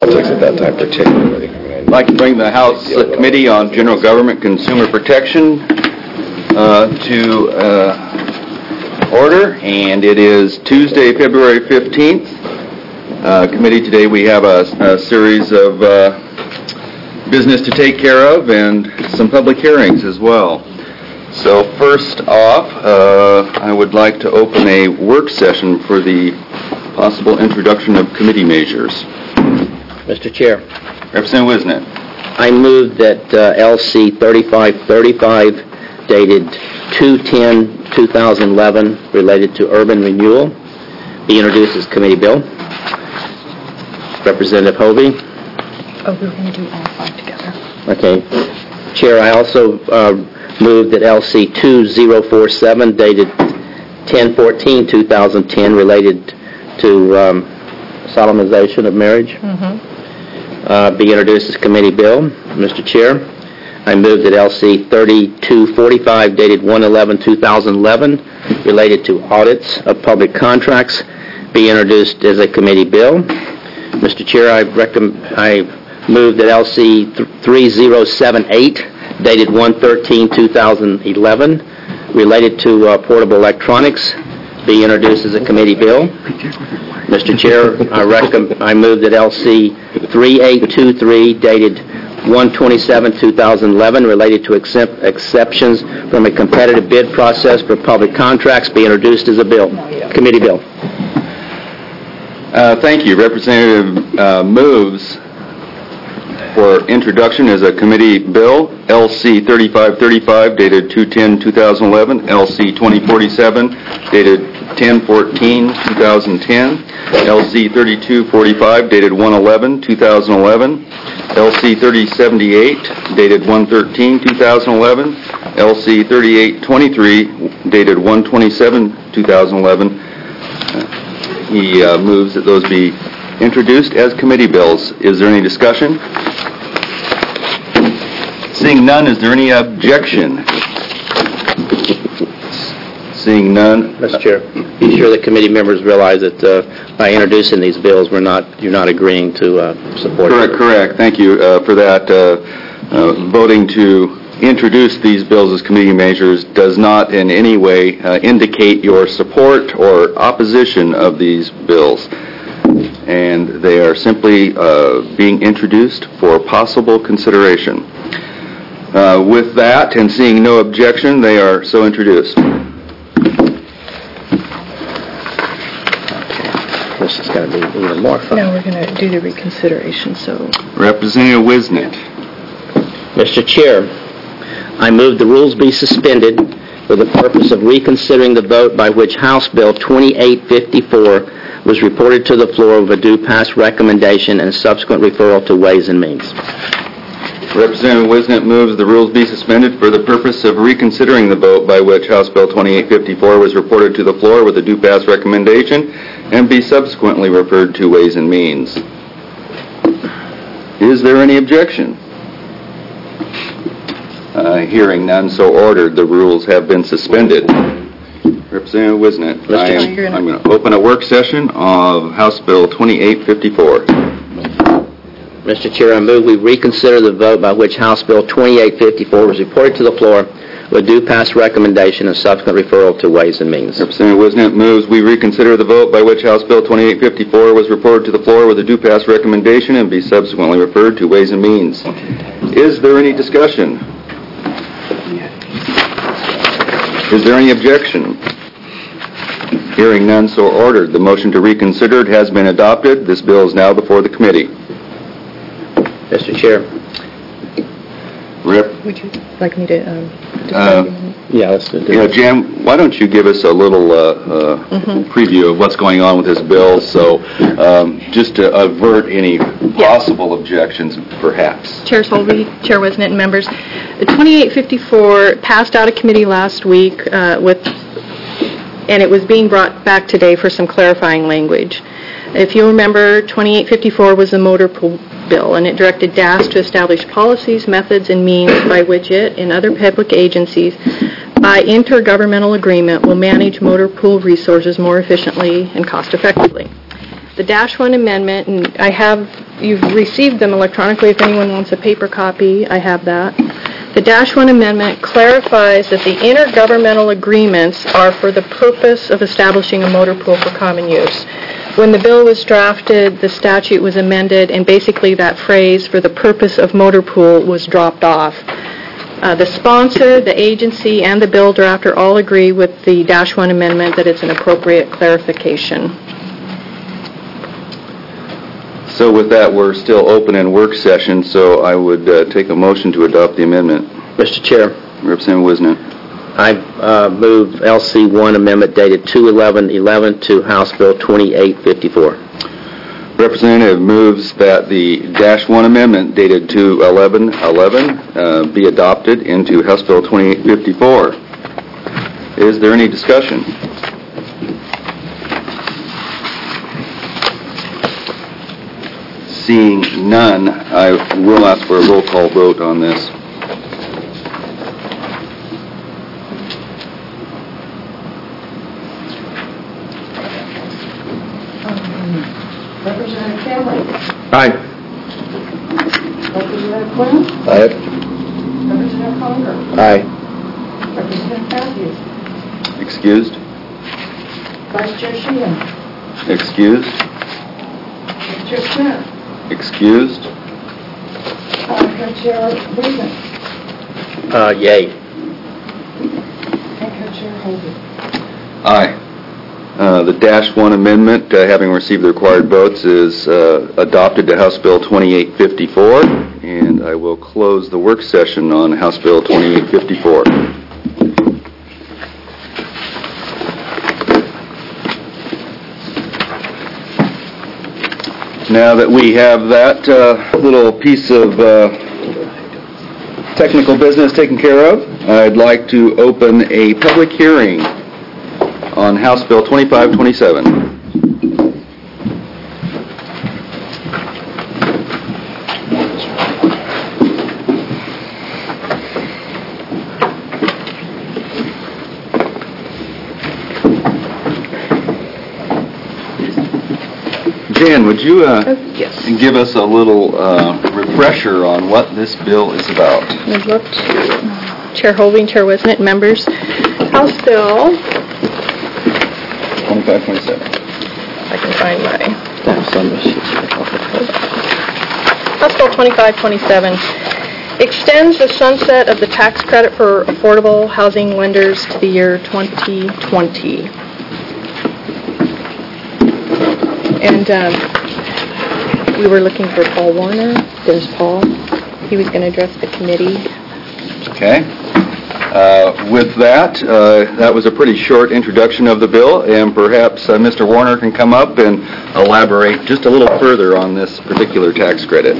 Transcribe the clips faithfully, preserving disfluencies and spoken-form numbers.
politics at that time, particularly. I mean, I'd like to bring the House Committee on General Government Consumer Protection uh, to uh, order, and it is Tuesday, February fifteenth. Uh, committee today we have a, a series of uh, business to take care of and some public hearings as well. So first off, uh, I would like to open a work session for the possible introduction of committee measures. Mister Chair, Representative Wisnet. I move that uh, L C thirty-five thirty-five dated two ten two thousand eleven related to urban renewal be introduced as committee bill. Representative Hovey. Oh, we were going to do all five together. Okay. Chair, I also uh, move that L C two thousand forty-seven dated ten fourteen two thousand ten related to um, solemnization of marriage Mm-hmm. uh, be introduced as committee bill. Mister Chair, I move that L C thirty-two forty-five dated one eleven two thousand eleven related to audits of public contracts be introduced as a committee bill. Mister Chair, I, recommend, I move that L C three thousand seventy-eight dated one thirteen two thousand eleven related to uh, portable electronics be introduced as a committee bill. Mister Chair, I, recommend, I move that L C thirty-eight twenty-three dated one twenty-seven two thousand eleven related to accept, exceptions from a competitive bid process for public contracts be introduced as a bill, committee bill. Uh, thank you. Representative uh, moves for introduction as a committee bill, L C thirty-five thirty-five dated two ten two thousand eleven, L C twenty forty-seven dated ten fourteen two thousand ten, L C thirty-two forty-five dated one eleven two thousand eleven, L C thirty seventy-eight dated one thirteen two thousand eleven, L C thirty-eight twenty-three dated one twenty-seven two thousand eleven. He uh, moves that those be introduced as committee bills. Is there any discussion? Seeing none, is there any objection? Seeing none. Mister Chair, be sure the committee members realize that uh, by introducing these bills, we're not you're not agreeing to uh, support. Correct. it. Correct. Thank you uh, for that. Uh, uh, voting to introduce these bills as committee measures does not in any way uh, indicate your support or opposition of these bills. And they are simply uh, being introduced for possible consideration. Uh, with that, and seeing no objection, they are so introduced. This is going to be even more fun. Now we're going to do the reconsideration, so... Representative Wisnet. Mister Chair, I move the rules be suspended for the purpose of reconsidering the vote by which House Bill twenty-eight fifty-four was reported to the floor with a due pass recommendation and subsequent referral to Ways and Means. Representative Wisnet moves the rules be suspended for the purpose of reconsidering the vote by which House Bill twenty-eight fifty-four was reported to the floor with a due pass recommendation and be subsequently referred to Ways and Means. Is there any objection? Uh, hearing none, so ordered. The rules have been suspended. Representative Wisnet, I am, I'm going to open a work session of House Bill twenty-eight fifty-four. Mister Chair, I move we reconsider the vote by which House Bill twenty-eight fifty-four was reported to the floor with due pass recommendation and subsequent referral to Ways and Means. Representative Wisnet moves we reconsider the vote by which House Bill twenty-eight fifty-four was reported to the floor with a due pass recommendation and be subsequently referred to Ways and Means. Is there any discussion? Is there any objection? Hearing none, so ordered. The motion to reconsider has been adopted. This bill is now before the committee. Mister Chair. Rep. Would you like me to... Um, Uh, Yeah, let's do it. Yeah, Jan, why don't you give us a little uh, uh, Mm-hmm. preview of what's going on with this bill, so um, just to avert any possible objections, perhaps. Chair Solby, Chair Wisnet, and members. The twenty-eight fifty-four passed out of committee last week uh, with, and it was being brought back today for some clarifying language. If you remember, twenty-eight fifty-four was the motor pool bill, and it directed D A S to establish policies, methods, and means by which it and other public agencies, by intergovernmental agreement, will manage motor pool resources more efficiently and cost-effectively. The Dash one amendment, and I have you've received them electronically. If anyone wants a paper copy, I have that. The Dash one Amendment clarifies that the intergovernmental agreements are for the purpose of establishing a motor pool for common use. When the bill was drafted, the statute was amended, and basically that phrase, for the purpose of motor pool, was dropped off. Uh, the sponsor, the agency, and the bill drafter all agree with the Dash one Amendment that it's an appropriate clarification. So with that, we're still open in work session, so I would uh, take a motion to adopt the amendment. Mister Chair, Representative Wisnick. I uh, move L C one amendment dated two eleven eleven to House Bill twenty-eight fifty-four. Representative moves that the Dash one Amendment dated two eleven eleven uh, be adopted into House Bill twenty-eight fifty-four. Is there any discussion? Seeing none, I will ask for a roll call vote on this. Representative Cameron. Aye. Representative Quinn. Aye. Representative Conger. Aye. Representative Matthews. Excused? Vice Chair Sheehan. Excused? Chair Smith. Excused? Uh, Co-Chair Wisnick. Uh, yay. And Co-Chair Holden. Aye. Uh, The Dash one Amendment, uh, having received the required votes, is uh, adopted to House Bill twenty-eight fifty-four, and I will close the work session on House Bill twenty-eight fifty-four. Now that we have that uh, little piece of uh, technical business taken care of, I'd like to open a public hearing on House Bill twenty-five twenty-seven. Jan, would you uh, Oh, yes. give us a little uh, refresher on what this bill is about? I'd love to. Chair Hoving, Chair Wisnick, members. House Bill, twenty-five twenty-seven. I can find my, House Bill twenty-five twenty-seven extends the sunset of the tax credit for affordable housing lenders to the year twenty twenty. And um, we were looking for Paul Warner. There's Paul. He was going to address the committee. Okay. Uh, with that, uh, that was a pretty short introduction of the bill, and perhaps uh, Mister Warner can come up and elaborate just a little further on this particular tax credit.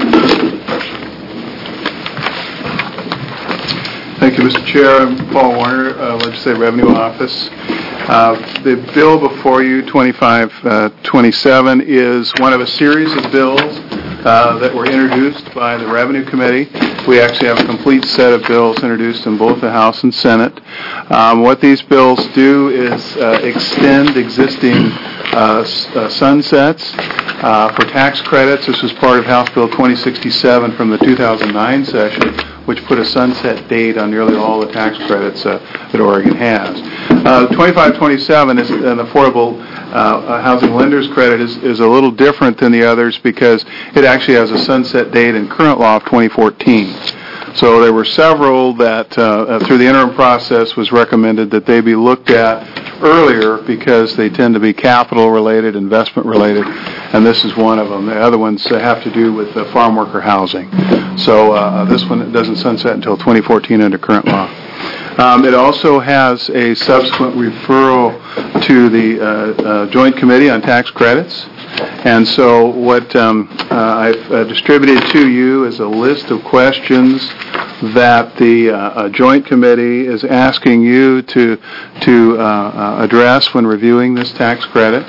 Thank you, Mister Chair. I'm Paul Warner, uh, Legislative Revenue Office. Uh, the bill before you, twenty-five twenty-seven, is one of a series of bills uh, that were introduced by the Revenue Committee. We actually have a complete set of bills introduced in both the House and Senate. Um, what these bills do is uh, extend existing uh, s- uh, sunsets uh, for tax credits. This was part of House Bill twenty sixty-seven from the two thousand nine session, which put a sunset date on nearly all the tax credits uh, that Oregon has. Uh, twenty-five twenty-seven is an affordable uh, housing lenders credit is, is a little different than the others because it actually has a sunset date in current law of twenty fourteen. So there were several that uh, through the interim process was recommended that they be looked at earlier because they tend to be capital related, investment related, and this is one of them. The other ones have to do with uh, farm worker housing. So uh, this one doesn't sunset until twenty fourteen under current law. Um, it also has a subsequent referral to the uh, uh, Joint Committee on Tax Credits. And so what um, uh, I've uh, distributed to you is a list of questions that the uh, uh, Joint Committee is asking you to, to uh, uh, address when reviewing this tax credit.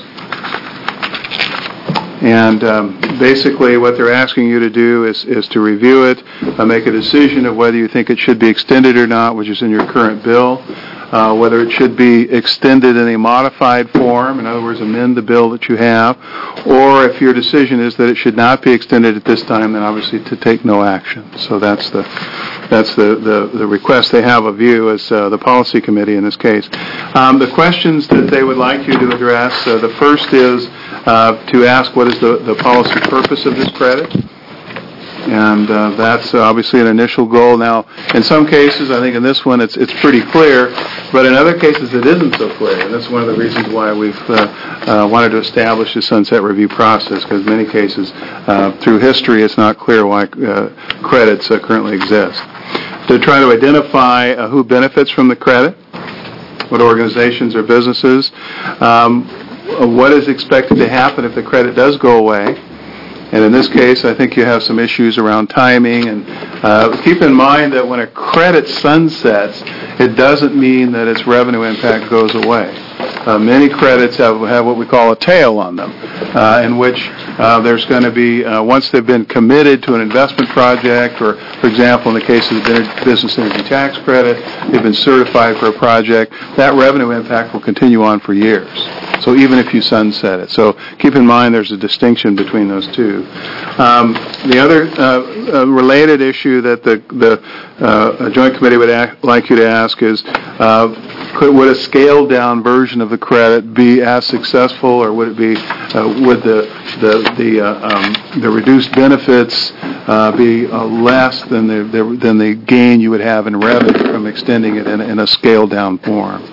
And um, basically what they're asking you to do is, is to review it, uh, make a decision of whether you think it should be extended or not, which is in your current bill. uh, whether it should be extended in a modified form, in other words, amend the bill that you have, or if your decision is that it should not be extended at this time, then obviously to take no action. So that's the that's the, the, the request they have of you as uh, the policy committee in this case. Um, the questions that they would like you to address, uh, the first is uh, to ask what is the, the policy purpose of this credit. And uh, that's obviously an initial goal. Now, in some cases, I think in this one it's it's pretty clear, but in other cases it isn't so clear. And that's one of the reasons why we've uh, uh, wanted to establish the sunset review process, because in many cases, uh, through history, it's not clear why uh, credits uh, currently exist. To try to identify uh, who benefits from the credit, what organizations or businesses, um, what is expected to happen if the credit does go away. And in this case, I think you have some issues around timing. And uh, keep in mind that when a credit sunsets, it doesn't mean that its revenue impact goes away. Uh, many credits have, have what we call a tail on them, uh, in which uh, there's going to be, uh, once they've been committed to an investment project, or, for example, in the case of the business energy tax credit, they've been certified for a project, that revenue impact will continue on for years. So even if you sunset it. So keep in mind there's a distinction between those two. Um, the other uh, uh, related issue that the, the uh, Joint Committee would act, like you to ask is, uh, could, would a scaled-down version of the credit be as successful, or would it be, uh, would the the the, uh, um, the reduced benefits uh, be uh, less than the, the than the gain you would have in revenue from extending it in, in a scaled-down form?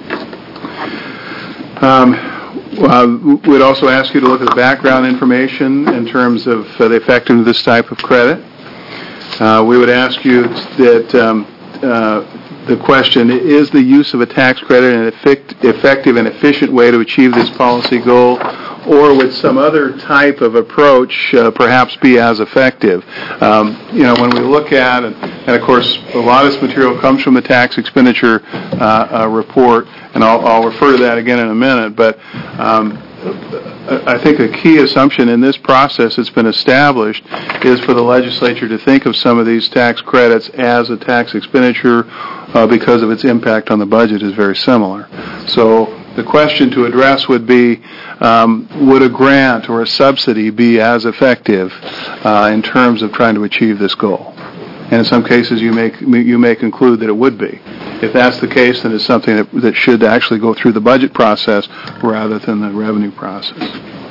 Um, Uh, we'd also ask you to look at the background information in terms of uh, the effectiveness of this type of credit. Uh, we would ask you that um, uh, the question, is the use of a tax credit an effect, effective and efficient way to achieve this policy goal, or would some other type of approach uh, perhaps be as effective? Um, you know, when we look at, and, and of course a lot of this material comes from the tax expenditure uh, uh, report, and I'll, I'll refer to that again in a minute, but um, I think a key assumption in this process that's been established is for the legislature to think of some of these tax credits as a tax expenditure uh, because of its impact on the budget is very similar. So the question to address would be, um, would a grant or a subsidy be as effective uh, in terms of trying to achieve this goal? And in some cases, you may you may conclude that it would be. If that's the case, then it's something that, that should actually go through the budget process rather than the revenue process.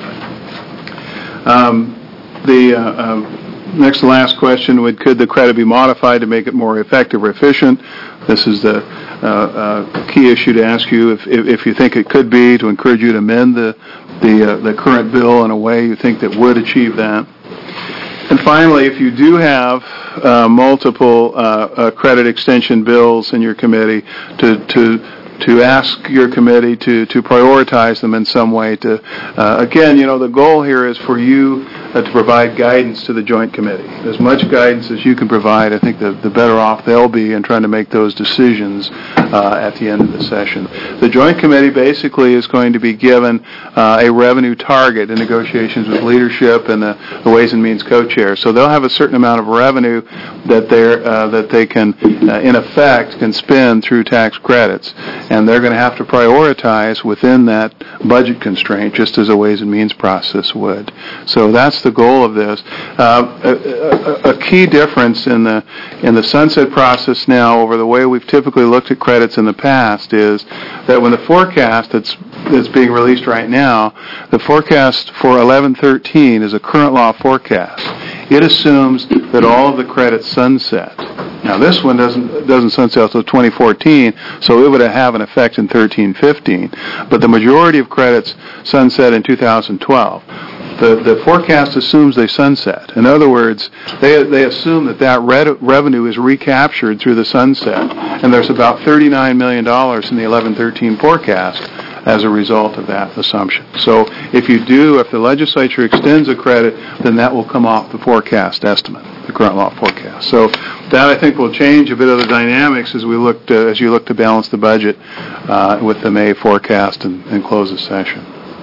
Um, the uh, uh, next to last question would, could the credit be modified to make it more effective or efficient? This is the uh, uh, key issue to ask you if, if, if you think it could be, to encourage you to amend the, the, uh, the current bill in a way you think that would achieve that. And finally, if you do have uh, multiple uh, uh, credit extension bills in your committee, to to to ask your committee to, to prioritize them in some way. To uh, again, you know, the goal here is for you uh, to provide guidance to the Joint Committee. As much guidance as you can provide, I think the, the better off they'll be in trying to make those decisions uh, at the end of the session. The Joint Committee basically is going to be given uh, a revenue target in negotiations with leadership and the, the Ways and Means co-chair. So they'll have a certain amount of revenue that they're uh, that they can, uh, in effect, can spend through tax credits. And they're going to have to prioritize within that budget constraint, just as a Ways and Means process would. So that's the goal of this. Uh, a, a, a key difference in the in the sunset process now over the way we've typically looked at credits in the past is that when the forecast that's that's being released right now, the forecast for eleven thirteen is a current law forecast. It assumes that all of the credits sunset. Now, this one doesn't doesn't sunset until twenty fourteen, so it would have an effect in thirteen fifteen. But the majority of credits sunset in two thousand twelve. The the forecast assumes they sunset. In other words, they they assume that that red, revenue is recaptured through the sunset, and there's about thirty-nine million dollars in the eleven thirteen forecast as a result of that assumption. So if you do, if the legislature extends a credit, then that will come off the forecast estimate, the current law forecast. So that, I think, will change a bit of the dynamics as we look to, as you look to balance the budget uh, with the May forecast and, and close the session.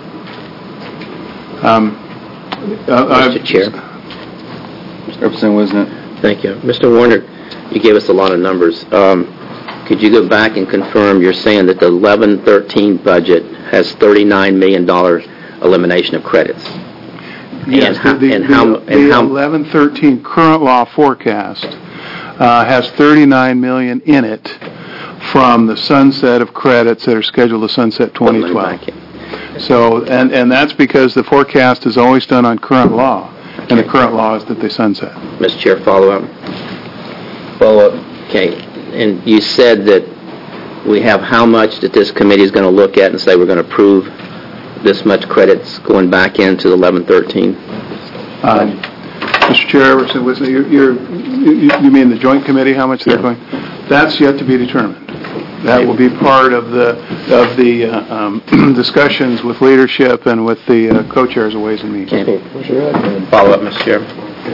Um, uh, Mister Chair. Representative Wisnet. Thank you. Mister Warner, you gave us a lot of numbers. Um, Could you go back and confirm, you're saying that the eleven thirteen budget has thirty-nine million dollars elimination of credits? Yes, And how- the, and how- the, and the how- eleven thirteen current law forecast uh, has thirty-nine million dollars in it from the sunset of credits that are scheduled to sunset twenty twelve. So, and, and that's because the forecast is always done on current law, and the current law is that they sunset. Mister Chair, follow up? Follow up. Okay, and you said that we have how much that this committee is going to look at and say we're going to approve this much credits going back into the eleven thirteen? Um, Mister Chair, was it, you're, you're, you you mean the joint committee, how much they're Yeah. going? That's yet to be determined. That will be part of the, of the uh, um, discussions with leadership and with the uh, co-chairs of Ways and Means. Okay. Follow up, Mister Chair.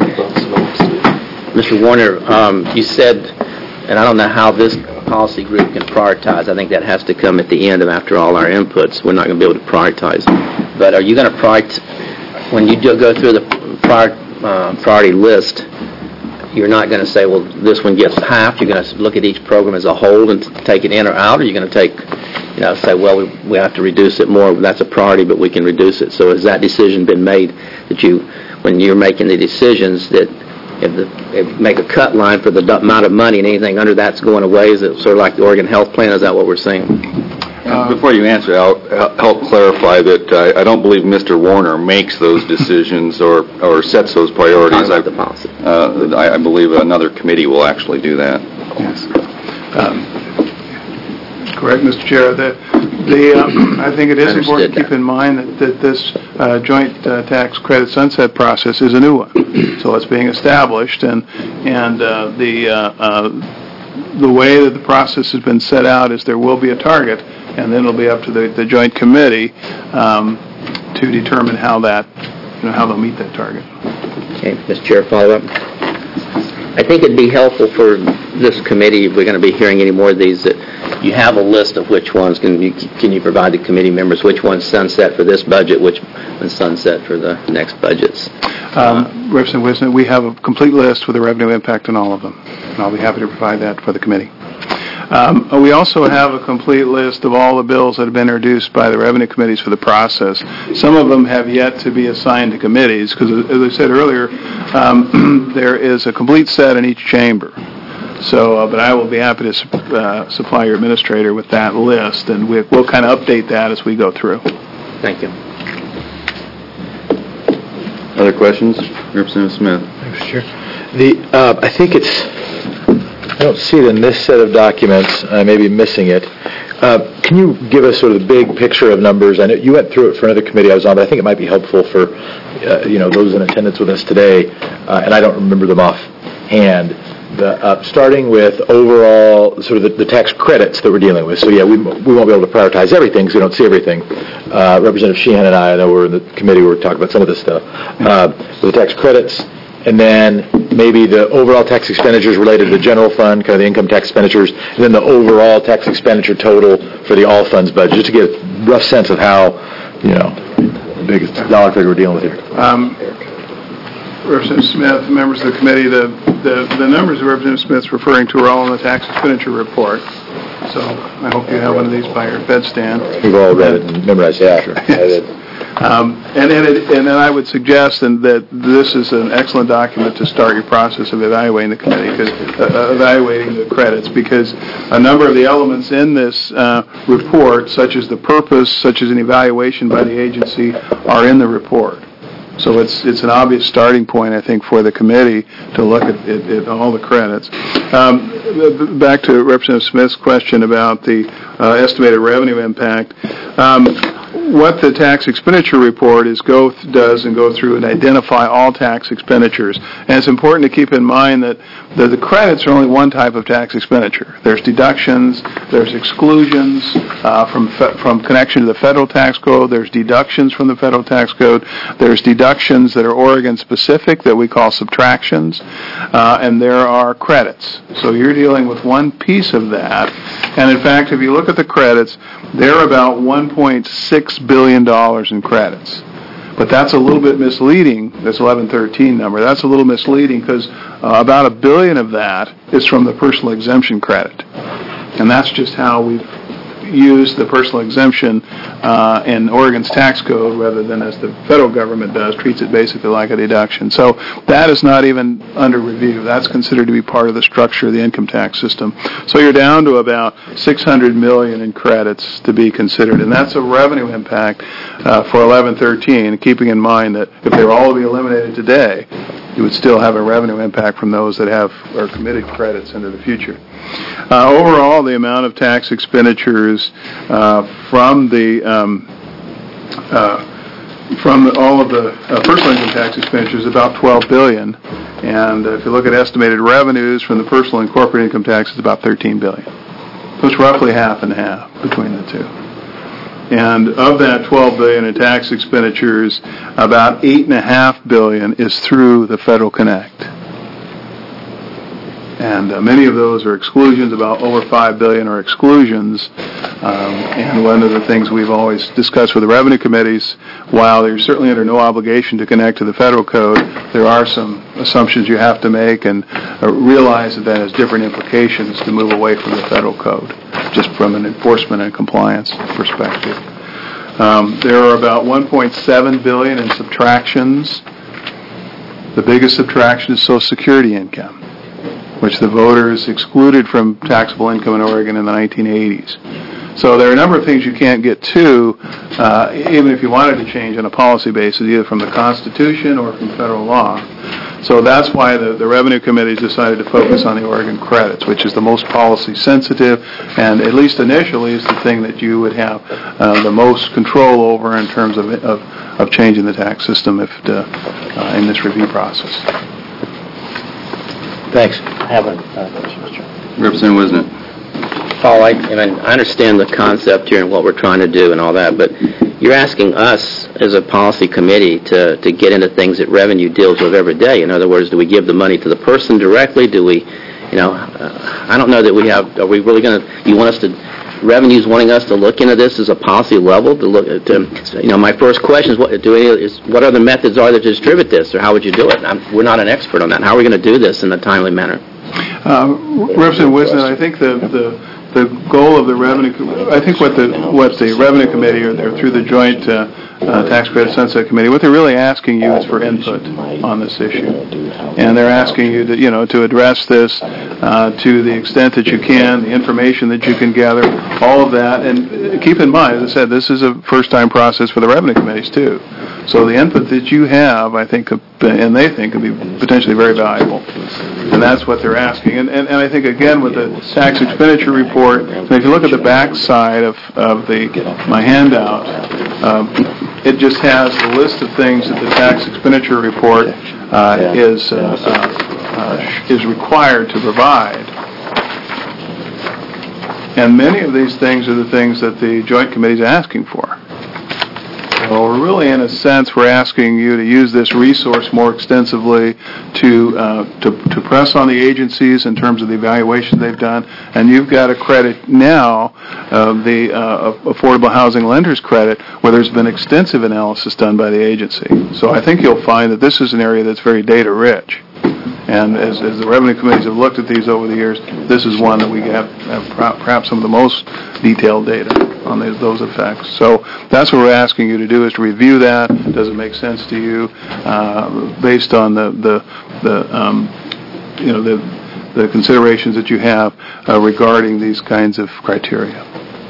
Mister Warner, um, you said, and I don't know how this policy group can prioritize. I think that has to come at the end of after all our inputs. We're not going to be able to prioritize. But are you going to prioritize, when you do go through the prior, uh, priority list, you're not going to say, well, this one gets half. You're going to look at each program as a whole and take it in or out, or you're going to take, you know, say, well, we, we have to reduce it more. That's a priority, but we can reduce it. So has that decision been made that you, when you're making the decisions, that if, the, if make a cut line for the d- amount of money and anything under that's going away? Is it sort of like the Oregon Health Plan? Is that what we're saying? Uh, Before you answer, I'll I'll help clarify that uh, I don't believe Mister Warner makes those decisions or, or sets those priorities. Talking about the policy. Uh, I, I believe another committee will actually do that. Yes. Um, correct, Mister Chair. The, the, uh, I think it is important to Understood keep in mind that, that this uh, joint uh, tax credit sunset process is a new one. So it's being established, and and uh, the uh, uh, the way that the process has been set out is there will be a target, and then it'll be up to the, the joint committee um, to determine how that, you know, how they'll meet that target. Okay, Mister Chair, follow up. I think it'd be helpful for this committee, if we're going to be hearing any more of these, that you have a list of which ones, can you, can you provide the committee members, which ones sunset for this budget, which ones sunset for the next budgets? Um, Representative Wisner, we have a complete list with the revenue impact on all of them, and I'll be happy to provide that for the committee. Um, we also have a complete list of all the bills that have been introduced by the revenue committees for the process. Some of them have yet to be assigned to committees because, as I said earlier, um, there is a complete set in each chamber. So, uh, but I will be happy to su- uh, supply your administrator with that list, and we, we'll kind of update that as we go through. Thank you. Other questions? Representative Smith. Thanks, Chair. The, uh, I think it's, I don't see it in this set of documents. I may be missing it. Uh, can you give us sort of the big picture of numbers? I know you went through it for another committee I was on, but I think it might be helpful for, uh, you know, those in attendance with us today, uh, and I don't remember them offhand. The, uh, starting with overall sort of the, the tax credits that we're dealing with. So yeah, we, we won't be able to prioritize everything because we don't see everything. Uh, Representative Sheehan and I, I know we're in the committee where we're talking about some of this stuff. Uh, the tax credits, and then maybe the overall tax expenditures related to the general fund, kind of the income tax expenditures, and then the overall tax expenditure total for the all funds budget, just to get a rough sense of how, you know, the biggest dollar figure we're dealing with here. Um, Representative Smith, members of the committee, the, the, the numbers that Representative Smith's referring to are all in the tax expenditure report. So I hope you have one of these by your bedstand. We've all read it and memorized it, Yeah, sure. I did. Um, and, and, it, and then I would suggest and that this is an excellent document to start your process of evaluating the committee, cause, uh, evaluating the credits, because a number of the elements in this uh, report, such as the purpose, such as an evaluation by the agency, are in the report. So it's it's an obvious starting point, I think, for the committee to look at, at, at all the credits. Um, back to Representative Smith's question about the uh, estimated revenue impact. Um, what the tax expenditure report is go th- does and go through and identify all tax expenditures. And it's important to keep in mind that the, the credits are only one type of tax expenditure. There's deductions, there's exclusions uh, from fe- from connection to the federal tax code, there's deductions from the federal tax code, there's deductions that are Oregon specific that we call subtractions, uh, and there are credits. So you're dealing with one piece of that. And in fact, if you look at the credits, they're about one point six billion dollars in credits. But that's a little bit misleading, this eleven thirteen number. That's a little misleading because uh, about a billion of that is from the personal exemption credit. And that's just how we've used the personal exemption uh, in Oregon's tax code rather than as the federal government does, treats it basically like a deduction. So that is not even under review. That's considered to be part of the structure of the income tax system. So you're down to about six hundred million dollars in credits to be considered, and that's a revenue impact uh, for eleven thirteen, keeping in mind that if they were all to be eliminated today, you would still have a revenue impact from those that have or committed credits into the future. Uh, overall, the amount of tax expenditures uh, from the um, uh, from the, all of the uh, personal income tax expenditures is about twelve billion dollars, and uh, if you look at estimated revenues from the personal and corporate income tax, it's about thirteen billion dollars. So it's roughly half and half between the two. And of that twelve billion dollars in tax expenditures, about eight point five billion dollars is through the Federal Connect. And uh, many of those are exclusions. About over five billion dollars are exclusions. Um, and one of the things we've always discussed with the revenue committees, while they're certainly under no obligation to connect to the federal code, there are some assumptions you have to make and uh, realize that that has different implications to move away from the federal code, just from an enforcement and compliance perspective. Um, there are about one point seven billion dollars in subtractions. The biggest subtraction is Social Security income, which the voters excluded from taxable income in Oregon in the nineteen eighties. So there are a number of things you can't get to, uh, even if you wanted to change on a policy basis, either from the Constitution or from federal law. So that's why the, the Revenue Committees decided to focus on the Oregon credits, which is the most policy sensitive, and at least initially is the thing that you would have uh, the most control over in terms of, of, of changing the tax system if the, uh, in this review process. Thanks. I have a uh, question, Mister Chairman. Representative Wisnett. Paul, I, I mean, I understand the concept here and what we're trying to do and all that, but you're asking us as a policy committee to, to get into things that revenue deals with every day. In other words, do we give the money to the person directly? Do we, you know, uh, I don't know that we have, are we really going to, you want us to, revenue's wanting us to look into this as a policy level to look at, to, you know, my first question is what, do we, is, what other methods are there to distribute this, or how would you do it? I'm, we're not an expert on that. How are we going to do this in a timely manner? Uh, Representative Wisnett, I think the, the the goal of the revenue, I think what the what the revenue committee or they're through the joint uh, uh, tax credit sunset committee, what they're really asking you is for input on this issue, and they're asking you to you know to address this uh, to the extent that you can, the information that you can gather, all of that, and keep in mind, as I said, this is a first-time process for the revenue committees too. So the input that you have, I think, and they think, could be potentially very valuable. And that's what they're asking. And, and, and I think, again, with the tax expenditure report, if you look at the back side of, of the my handout, um, it just has the list of things that the tax expenditure report uh, is, uh, uh, uh, is required to provide. And many of these things are the things that the Joint Committee is asking for. So we're really, in a sense, we're asking you to use this resource more extensively to, uh, to to press on the agencies in terms of the evaluation they've done. And you've got a credit now, uh, the uh, Affordable Housing Lenders Credit, where there's been extensive analysis done by the agency. So I think you'll find that this is an area that's very data-rich. And as, as the revenue committees have looked at these over the years, this is one that we have, have perhaps some of the most detailed data on those, those effects. So that's what we're asking you to do, is to review that. Does it make sense to you uh, based on the, the, the um, you know, the, the considerations that you have uh, regarding these kinds of criteria?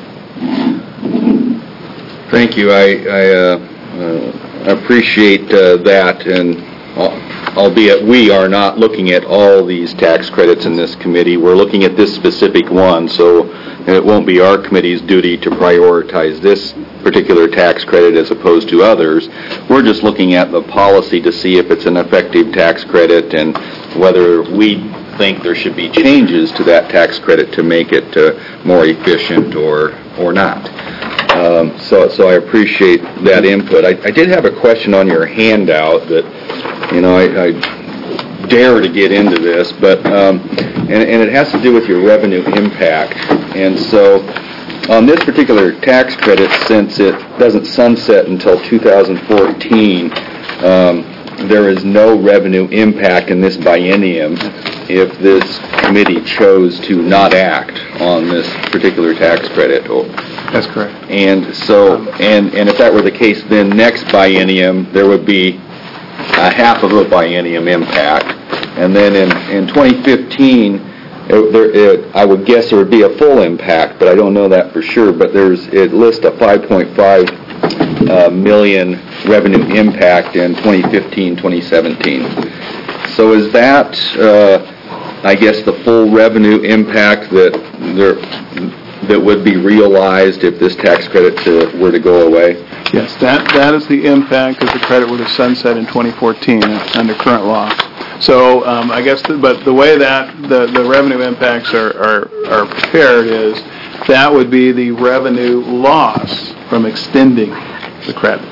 Thank you. I, I uh, uh, appreciate uh, that, and albeit we are not looking at all these tax credits in this committee. We're looking at this specific one, so it won't be our committee's duty to prioritize this particular tax credit as opposed to others. We're just looking at the policy to see if it's an effective tax credit and whether we think there should be changes to that tax credit to make it uh, more efficient or or not. Um, so, so I appreciate that input. I, I did have a question on your handout that, you know, I, I dare to get into this, but um, and, and it has to do with your revenue impact. And so, on this particular tax credit, since it doesn't sunset until two thousand fourteen, um, there is no revenue impact in this biennium. if this committee chose to not act on this particular tax credit. Or- That's correct. And so, and, and if that were the case, then next biennium, there would be a half of a biennium impact. And then in, in twenty fifteen, it, there, it, I would guess there would be a full impact, but I don't know that for sure. But there's, it lists a five point five uh, million revenue impact in twenty fifteen, twenty seventeen. So is that, uh, I guess, the full revenue impact that there, that would be realized if this tax credit to, were to go away? Yes, that, that is the impact if the credit were to sunset in twenty fourteen under current law. So um, I guess, the, but the way that the, the revenue impacts are, are, are prepared is that would be the revenue loss from extending the credit.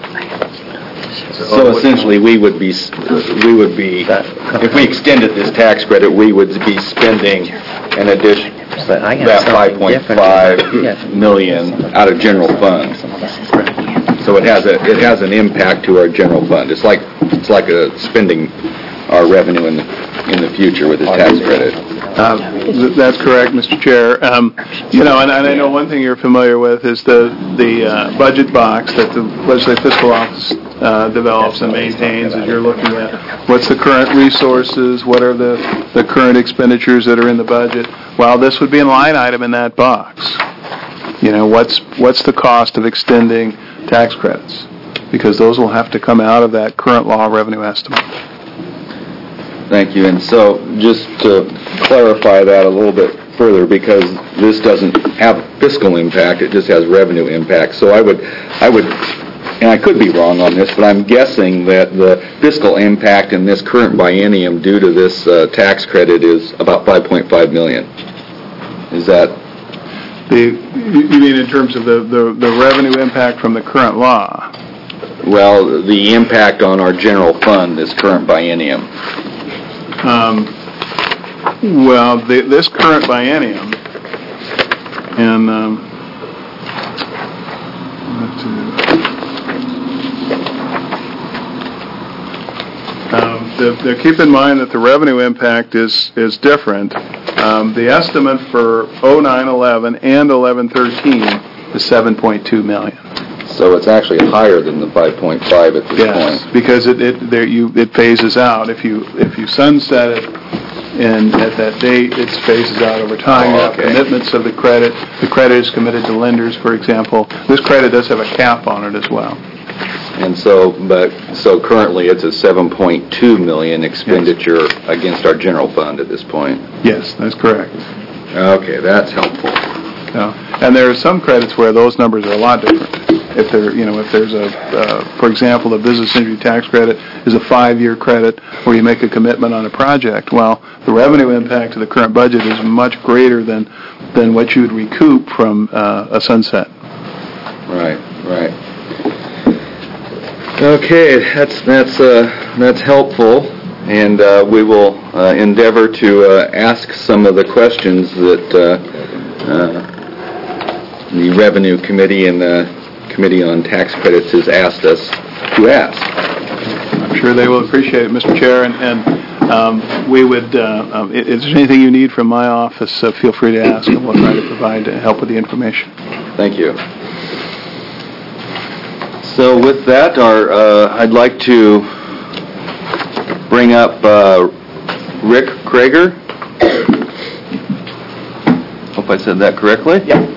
So essentially, we would be, we would be, if we extended this tax credit, we would be spending an addition, But I got that something five point different. five Yeah. million out of general fund. So it has a, it has an impact to our general fund. It's like, it's like a spending our revenue in the, in the future with this tax credit. Um, th- That's correct, Mister Chair. Um, You know, and and I know one thing you're familiar with is the the uh, budget box that the Legislative Fiscal Office uh, develops and maintains as you're looking at what's the current resources, what are the the current expenditures that are in the budget. Well, this would be a line item in that box. You know, what's what's the cost of extending tax credits? Because those will have to come out of that current law revenue estimate. Thank you. And so, just to clarify that a little bit further, because this doesn't have fiscal impact, it just has revenue impact. So I would, I would, and I could be wrong on this, but I'm guessing that the fiscal impact in this current biennium due to this uh, tax credit is about five point five million. Is that? The, you you mean in terms of the, the, the revenue impact from the current law? Well, the impact on our general fund this current biennium. Um, well, the, this current biennium, and um, um, the, the, keep in mind that the revenue impact is is different. Um, the estimate for oh nine eleven and eleven thirteen is seven point two million. So it's actually higher than the five point five at this Yes, point. because it it there you it phases out. If you if you sunset it, and at that date it phases out over time. Oh, You have okay. commitments of the credit. The credit is committed to lenders, for example. This credit does have a cap on it as well. And so, but, so currently it's a seven point two million expenditure against our general fund at this point. Yes, that's correct. Okay, that's helpful. Yeah. And there are some credits where those numbers are a lot different. If there, you know, if there's a, uh, for example, the business injury tax credit is a five-year credit where you make a commitment on a project. Well, the revenue impact to the current budget is much greater than than what you would recoup from uh, a sunset. Right, right. Okay, that's that's uh, that's helpful, and uh, we will uh, endeavor to uh, ask some of the questions that uh, uh, the Revenue Committee and the Committee on Tax Credits has asked us to ask. I'm sure they will appreciate it, Mister Chair, and, and um, we would, uh, um, if there's anything you need from my office, uh, feel free to ask, and we'll try to provide to help with the information. Thank you. So with that, our uh, I'd like to bring up uh, Rick Krager. Hope I said that correctly. Yeah.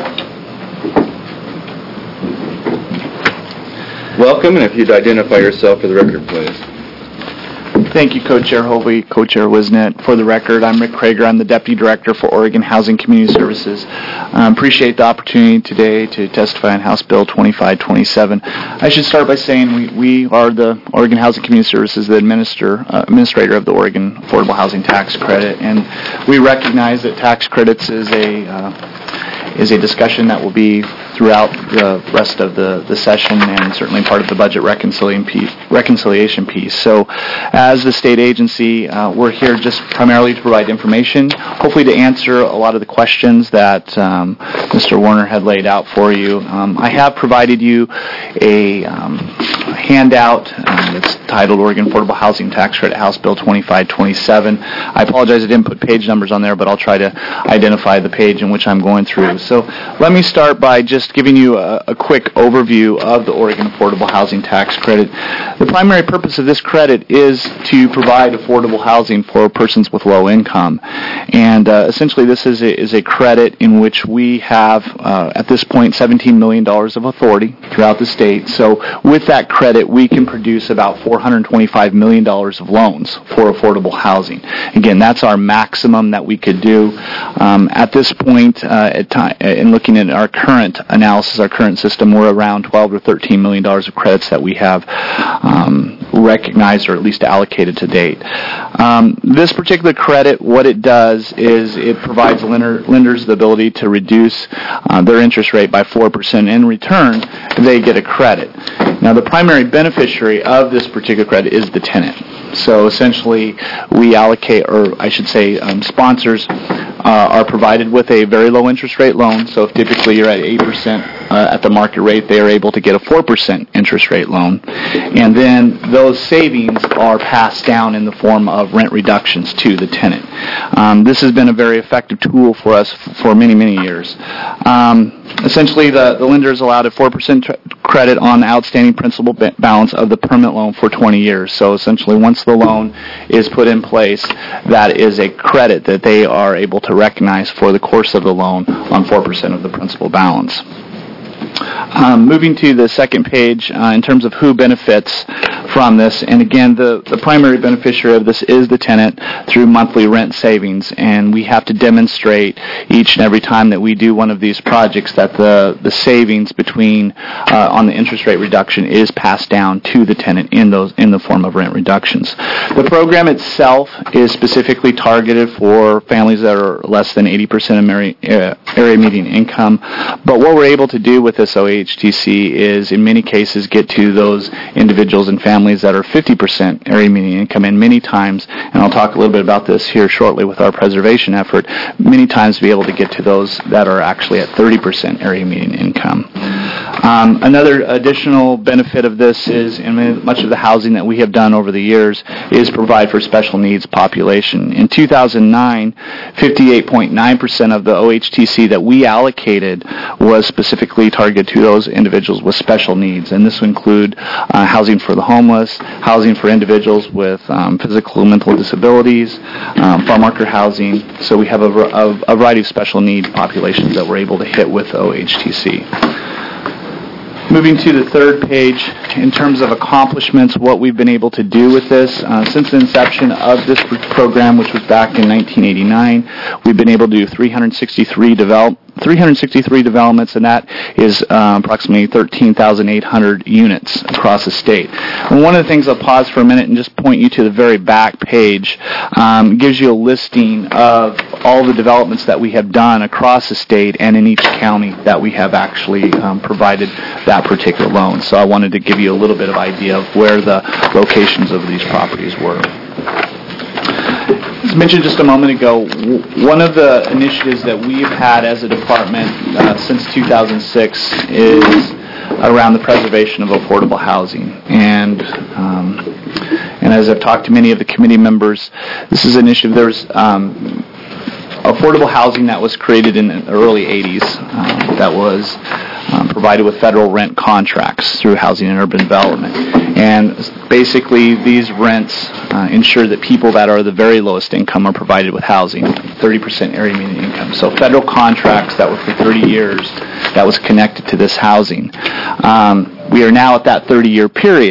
Welcome, and if you'd identify yourself for the record, please. Thank you, Co-Chair Hovey, Co-Chair Wisnett. For the record, I'm Rick Krager. I'm the Deputy Director for Oregon Housing Community Services. I um, appreciate the opportunity today to testify on House Bill twenty-five twenty-seven. I should start by saying we, we are the Oregon Housing Community Services, the administer, uh, administrator of the Oregon Affordable Housing Tax Credit, and we recognize that tax credits is a uh, is a discussion that will be throughout the rest of the, the session and certainly part of the budget reconciliation piece. Reconciliation piece. So as the state agency, uh, we're here just primarily to provide information, hopefully to answer a lot of the questions that um, Mister Warner had laid out for you. Um, I have provided you a um, handout um, that's titled Oregon Affordable Housing Tax Credit, House Bill twenty-five twenty-seven. I apologize I didn't put page numbers on there, but I'll try to identify the page in which I'm going through. So let me start by just giving you a, a quick overview of the Oregon Affordable Housing Tax Credit. The primary purpose of this credit is to provide affordable housing for persons with low income. And uh, essentially this is a, is a credit in which we have, uh, at this point, seventeen million dollars of authority throughout the state. So with that credit, we can produce about four hundred twenty-five million dollars of loans for affordable housing. Again, that's our maximum that we could do. Um, at this point, uh, at time, in looking at our current analysis, our current system, we're around twelve or thirteen million dollars of credits that we have um, recognized or at least allocated to date. Um, this particular credit, what it does is it provides lender, lenders the ability to reduce uh, their interest rate by four percent. In return, they get a credit. Now, the primary beneficiary of this particular credit is the tenant. So essentially, we allocate, or I should say, um, sponsors uh, are provided with a very low interest rate loan. So if typically you're at eight percent uh, at the market rate, they are able to get a four percent interest rate loan. And then those savings are passed down in the form of rent reductions to the tenant. Um, this has been a very effective tool for us f- for many, many years. Um, essentially, the, the lender is allowed a four percent tr- credit on the outstanding principal ba- balance of the permanent loan for twenty years. So essentially, once the loan is put in place, that is a credit that they are able to recognize for the course of the loan on four percent of the principal balance. Um, moving to the second page, uh, in terms of who benefits from this, and again, the, the primary beneficiary of this is the tenant through monthly rent savings, and we have to demonstrate each and every time that we do one of these projects that the, the savings between uh, on the interest rate reduction is passed down to the tenant in those in the form of rent reductions. The program itself is specifically targeted for families that are less than eighty percent of area, uh, area median income, but what we're able to do with this O H T C is in many cases get to those individuals and families that are fifty percent area median income, and many times, and I'll talk a little bit about this here shortly with our preservation effort, many times be able to get to those that are actually at thirty percent area median income. Um, another additional benefit of this is, and much of the housing that we have done over the years, is provide for special needs population. In two thousand nine, fifty-eight point nine percent of the O H T C that we allocated was specifically targeted to those individuals with special needs, and this would include uh, housing for the homeless, housing for individuals with um, physical and mental disabilities, um, farm worker housing. So we have a, a, a variety of special need populations that we're able to hit with O H T C. Moving to the third page, in terms of accomplishments, what we've been able to do with this. Uh, since the inception of this program, which was back in nineteen eighty-nine, we've been able to do three hundred sixty-three develop, three hundred sixty-three developments, and that is uh, approximately thirteen thousand eight hundred units across the state. And one of the things, I'll pause for a minute and just point you to the very back page, um, gives you a listing of all the developments that we have done across the state and in each county that we have actually um, provided that particular loan. So I wanted to give you a little bit of idea of where the locations of these properties were. As mentioned just a moment ago, w- one of the initiatives that we've had as a department uh, since two thousand six is around the preservation of affordable housing. And um, and as I've talked to many of the committee members, this is an initiative. There's um, affordable housing that was created in the early eighties um, that was um, provided with federal rent contracts through Housing and Urban Development. And basically, these rents uh, ensure that people that are the very lowest income are provided with housing, thirty percent area median income. So federal contracts that were for thirty years that was connected to this housing. Um, we are now at that thirty-year period,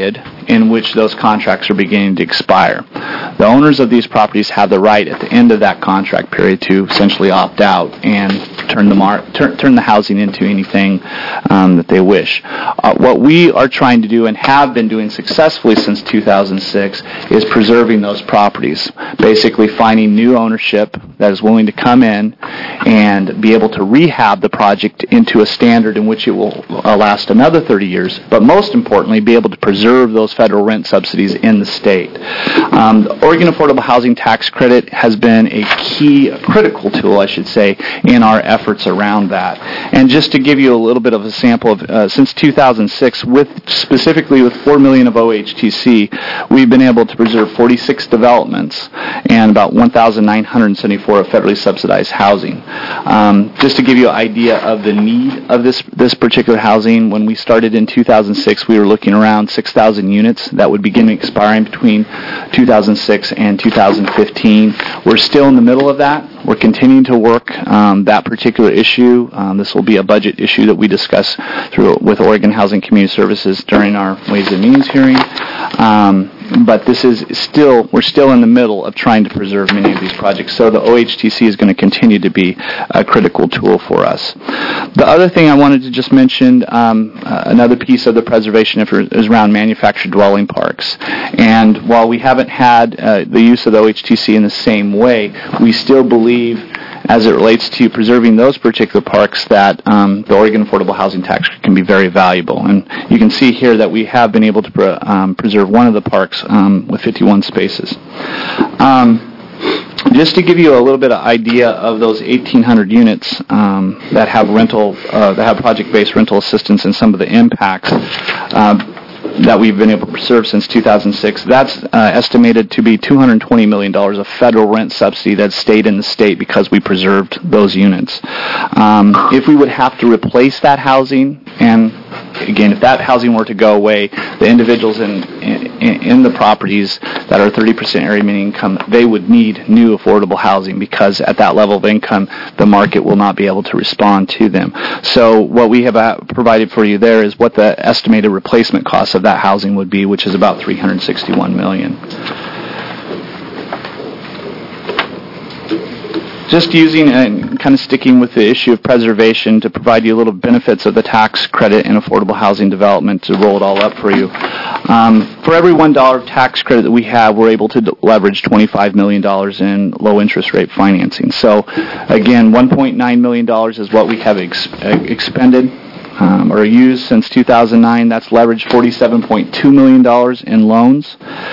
in which those contracts are beginning to expire. The owners of these properties have the right at the end of that contract period to essentially opt out and turn the mar- turn, turn the housing into anything um, that they wish. Uh, what we are trying to do and have been doing successfully since two thousand six is preserving those properties, basically finding new ownership that is willing to come in and be able to rehab the project into a standard in which it will uh, last another thirty years, but most importantly, be able to preserve those federal rent subsidies in the state. Um, the Oregon Affordable Housing Tax Credit has been a key, a critical tool, I should say, in our efforts around that. And just to give you a little bit of a sample of, uh, since two thousand six, with specifically with four million dollars of O H T C, we've been able to preserve forty-six developments and about one thousand nine hundred seventy-four of federally subsidized housing. Um, just to give you an idea of the need of this this particular housing, when we started in two thousand six, we were looking around six thousand units that would begin expiring between two thousand six and two thousand fifteen. We're still in the middle of that. We're continuing to work um, that particular issue. Um, this will be a budget issue that we discuss through with Oregon Housing Community Services during our Ways and Means hearing. Um, but this is still, we're still in the middle of trying to preserve many of these projects. So the O H T C is going to continue to be a critical tool for us. The other thing I wanted to just mention, um, uh, another piece of the preservation effort is around manufactured dwelling parks. And while we haven't had uh, the use of the O H T C in the same way, we still believe, as it relates to preserving those particular parks, that um, the Oregon Affordable Housing Tax can be very valuable. And you can see here that we have been able to pre- um, preserve one of the parks um, with fifty-one spaces. Um, just to give you a little bit of idea of those eighteen hundred units um, that have rental, uh, that have project-based rental assistance and some of the impacts uh, that we've been able to preserve since two thousand six. That's uh, estimated to be two hundred twenty million dollars of federal rent subsidy that stayed in the state because we preserved those units. Um, if we would have to replace that housing, and again, if that housing were to go away, the individuals in in, in the properties that are thirty percent area median income, they would need new affordable housing because at that level of income, the market will not be able to respond to them. So what we have uh, provided for you there is what the estimated replacement cost of that housing would be, which is about three hundred sixty-one million dollars. Just using and kind of sticking with the issue of preservation to provide you a little benefits of the tax credit and affordable housing development to roll it all up for you. Um, for every one dollar of tax credit that we have, we're able to d- leverage twenty-five million dollars in low interest rate financing. So again, one point nine million dollars is what we have ex- expended Um, or used since two thousand nine. That's leveraged forty-seven point two million dollars in loans.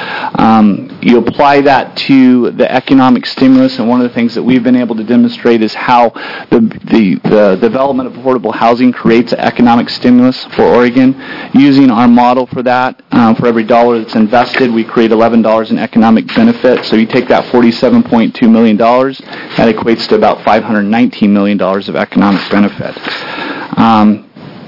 Um, you apply that to the economic stimulus, and one of the things that we've been able to demonstrate is how the the, the development of affordable housing creates an economic stimulus for Oregon. Using our model for that, um, for every dollar that's invested, we create eleven dollars in economic benefit. So you take that forty-seven point two million dollars, that equates to about five hundred nineteen million dollars of economic benefit. Um,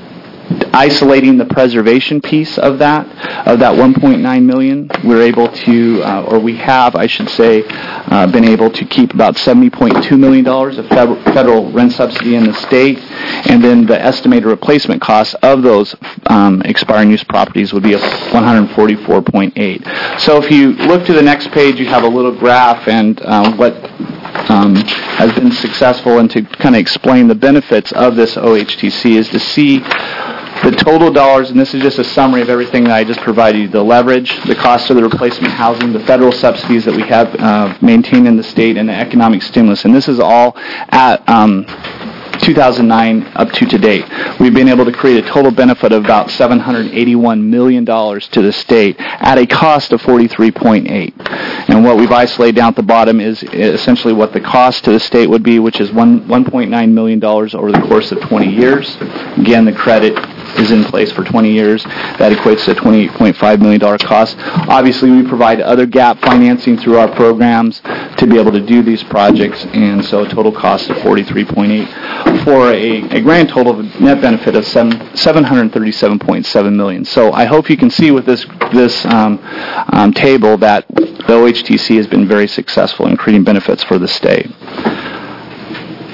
Isolating the preservation piece of that, of that one point nine million dollars, we're able to, uh, or we have, I should say, uh, been able to keep about seventy point two million dollars of federal, federal rent subsidy in the state, and then the estimated replacement cost of those um, expiring use properties would be one hundred forty-four point eight. So if you look to the next page, you have a little graph and uh, what Um, has been successful, and to kind of explain the benefits of this O H T C is to see the total dollars, and this is just a summary of everything that I just provided you: the leverage, the cost of the replacement housing, the federal subsidies that we have uh, maintained in the state, and the economic stimulus. And this is all at um, two thousand nine up to to date. We've been able to create a total benefit of about seven hundred eighty-one million dollars to the state at a cost of forty-three point eight. And what we've isolated down at the bottom is essentially what the cost to the state would be, which is one one point nine million dollars over the course of twenty years. Again, the credit is in place for twenty years. That equates to a twenty-eight point five million dollars cost. Obviously, we provide other gap financing through our programs to be able to do these projects, and so a total cost of forty-three point eight for a, a grand total of net benefit of seven hundred thirty-seven point seven million dollars. So I hope you can see with this this um, um, table that the O H T C has been very successful in creating benefits for the state.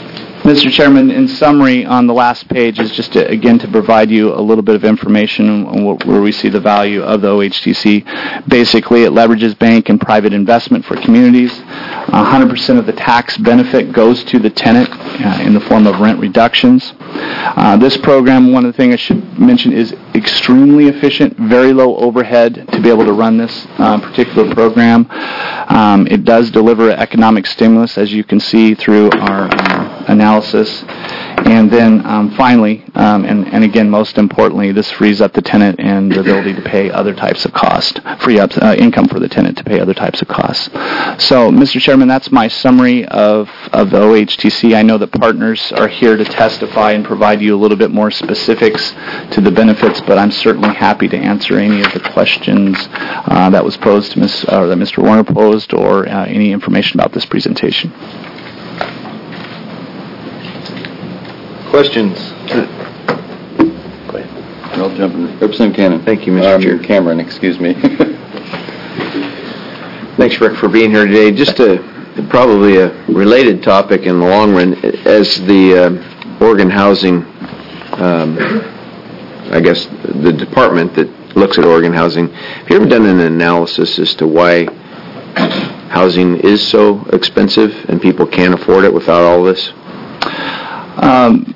Mister Chairman, in summary, on the last page is just, to, again, to provide you a little bit of information on what, where we see the value of the O H T C. Basically, it leverages bank and private investment for communities. one hundred percent of the tax benefit goes to the tenant uh, in the form of rent reductions. Uh, this program, one of the things I should mention, is extremely efficient, very low overhead to be able to run this uh, particular program. Um, it does deliver economic stimulus, as you can see through our um, analysis. And then um, finally, um, and, and again, most importantly, this frees up the tenant and the ability to pay other types of cost, free up uh, income for the tenant to pay other types of costs. So, Mister Chairman, that's my summary of, of the O H T C. I know that partners are here to testify and provide you a little bit more specifics to the benefits, but I'm certainly happy to answer any of the questions uh, that was posed to Miz or that Mister Warner posed, or uh, any information about this presentation. Questions? Go ahead. I'll jump in. Representative Cannon. Thank you, Mister Um, Chair. Cameron, excuse me. Thanks, Rick, for being here today. Just a probably a related topic in the long run, as the uh, Oregon Housing, um, I guess, the department that looks at Oregon Housing, have you ever done an analysis as to why housing is so expensive and people can't afford it without all this? Um,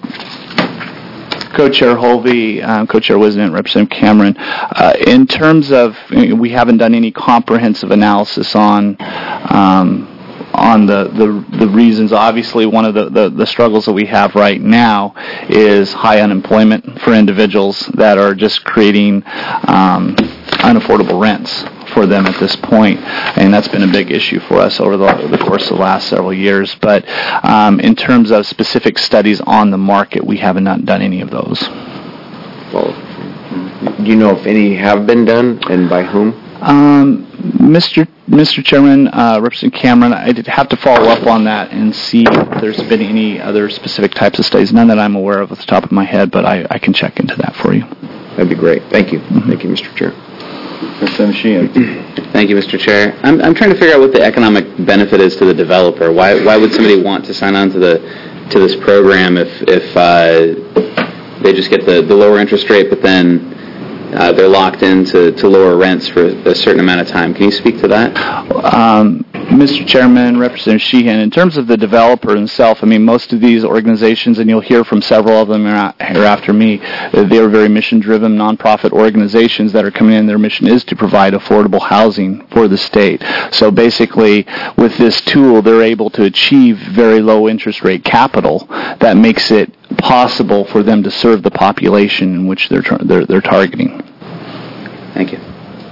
Co-Chair Holvey, um, Co-Chair Wisnett, Representative Cameron, uh, in terms of, we haven't done any comprehensive analysis on um, on the, the the reasons. Obviously, one of the, the, the struggles that we have right now is high unemployment for individuals that are just creating um, unaffordable rents for them at this point, and that's been a big issue for us over the, the course of the last several years. But um, in terms of specific studies on the market, we haven't not done any of those. Well, do you know if any have been done, and by whom? Um, Mister Mister Chairman, uh, Representative Cameron, I did have to follow up on that and see if there's been any other specific types of studies. None that I'm aware of at the top of my head, but I, I can check into that for you. That'd be great. Thank you. Mm-hmm. Thank you, Mister Chair. Representative Sheehan. Thank you, Mister Chair. I'm, I'm trying to figure out what the economic benefit is to the developer. Why why would somebody want to sign on to the to this program if if uh, they just get the, the lower interest rate, but then uh, they're locked into to lower rents for a certain amount of time? Can you speak to that? Um, Mister Chairman, Representative Sheehan, in terms of the developer himself, I mean, most of these organizations, and you'll hear from several of them here after me, they are very mission-driven nonprofit organizations that are coming in. Their mission is to provide affordable housing for the state. So basically, with this tool, they're able to achieve very low interest rate capital that makes it possible for them to serve the population in which they're tar- they're, they're targeting. Thank you.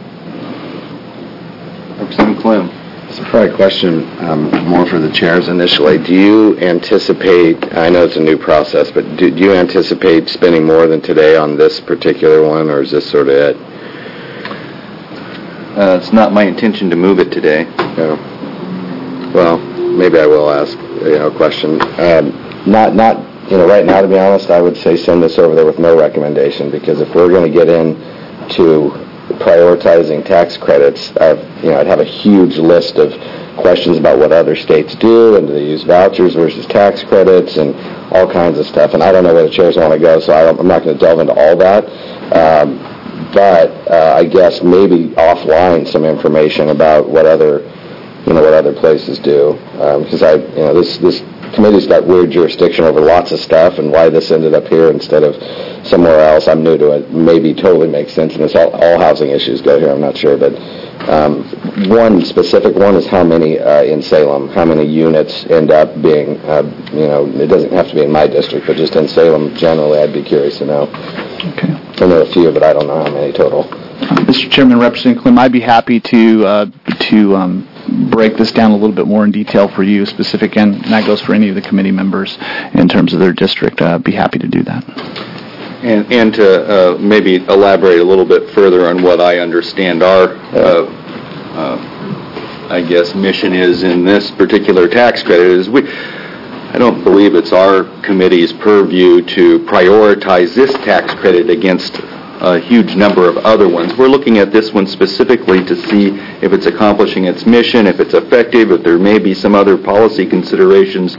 Representative Clem. It's probably a question um, more for the chairs initially. Do you anticipate, I know it's a new process, but do, do you anticipate spending more than today on this particular one, or is this sort of it? Uh, it's not my intention to move it today. No. Well, maybe I will ask you know, a question. Um, not, not, you know, right now, to be honest, I would say send this over there with no recommendation, because if we're going to get into prioritizing tax credits, I've, you know, I'd have a huge list of questions about what other states do, and do they use vouchers versus tax credits, and all kinds of stuff. And I don't know where the chairs want to go, so I don't, I'm not going to delve into all that. Um, but uh, I guess maybe offline some information about what other, you know, what other places do, because um, I, you know, this this committee's got weird jurisdiction over lots of stuff, and why this ended up here instead of somewhere else, I'm new to it. Maybe totally makes sense, and it's all, all housing issues go here, I'm not sure. But um, one specific one is how many uh, in Salem, how many units end up being, uh, you know, it doesn't have to be in my district, but just in Salem generally, I'd be curious to know. Okay. I know a few, but I don't know how many total. Uh, Mister Chairman, Representative Clem, I'd be happy to uh, to um, break this down a little bit more in detail for you, specific, and that goes for any of the committee members in terms of their district. I'd be happy to do that. And, and to uh, maybe elaborate a little bit further on what I understand our, uh, uh, I guess, mission is in this particular tax credit is we, I don't believe it's our committee's purview to prioritize this tax credit against a huge number of other ones. We're looking at this one specifically to see if it's accomplishing its mission, if it's effective, if there may be some other policy considerations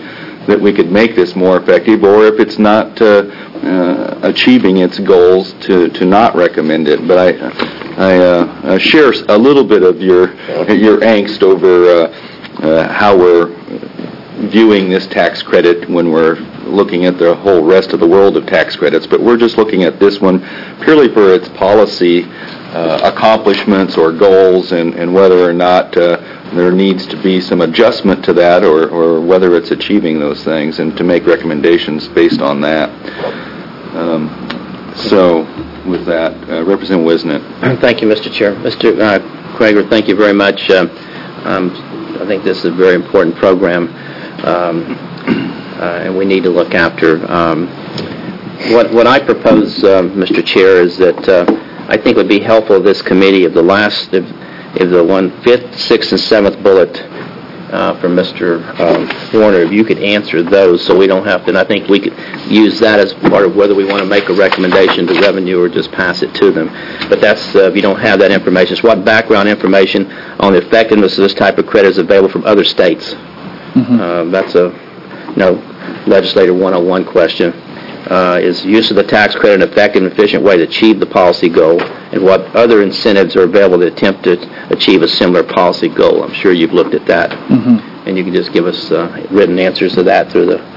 that we could make this more effective, or if it's not uh, uh, achieving its goals, to, to not recommend it. But I, I uh, uh, share a little bit of your your angst over uh, uh, how we're viewing this tax credit when we're looking at the whole rest of the world of tax credits. But we're just looking at this one purely for its policy uh, accomplishments or goals, and, and whether or not uh, there needs to be some adjustment to that, or, or whether it's achieving those things, and to make recommendations based on that. Um, so, with that, uh, Representative Wisnet. Thank you, Mister Chair. Mister Uh, Krager, thank you very much. Uh, um, I think this is a very important program, um, uh, and we need to look after. Um, what, what I propose, uh, Mister Chair, is that uh, I think would be helpful to this committee if the last, if, if the one fifth, sixth, and seventh bullet uh, from Mister Um, Warner, if you could answer those, so we don't have to. And I think we could use that as part of whether we want to make a recommendation to revenue or just pass it to them. But that's uh, if you don't have that information. It's what background information on the effectiveness of this type of credit is available from other states. Mm-hmm. Uh, that's a you know legislator one oh one question. Uh, is use of the tax credit an effective and efficient way to achieve the policy goal, and what other incentives are available to attempt to achieve a similar policy goal? I'm sure you've looked at that, mm-hmm. and you can just give us uh, written answers to that through the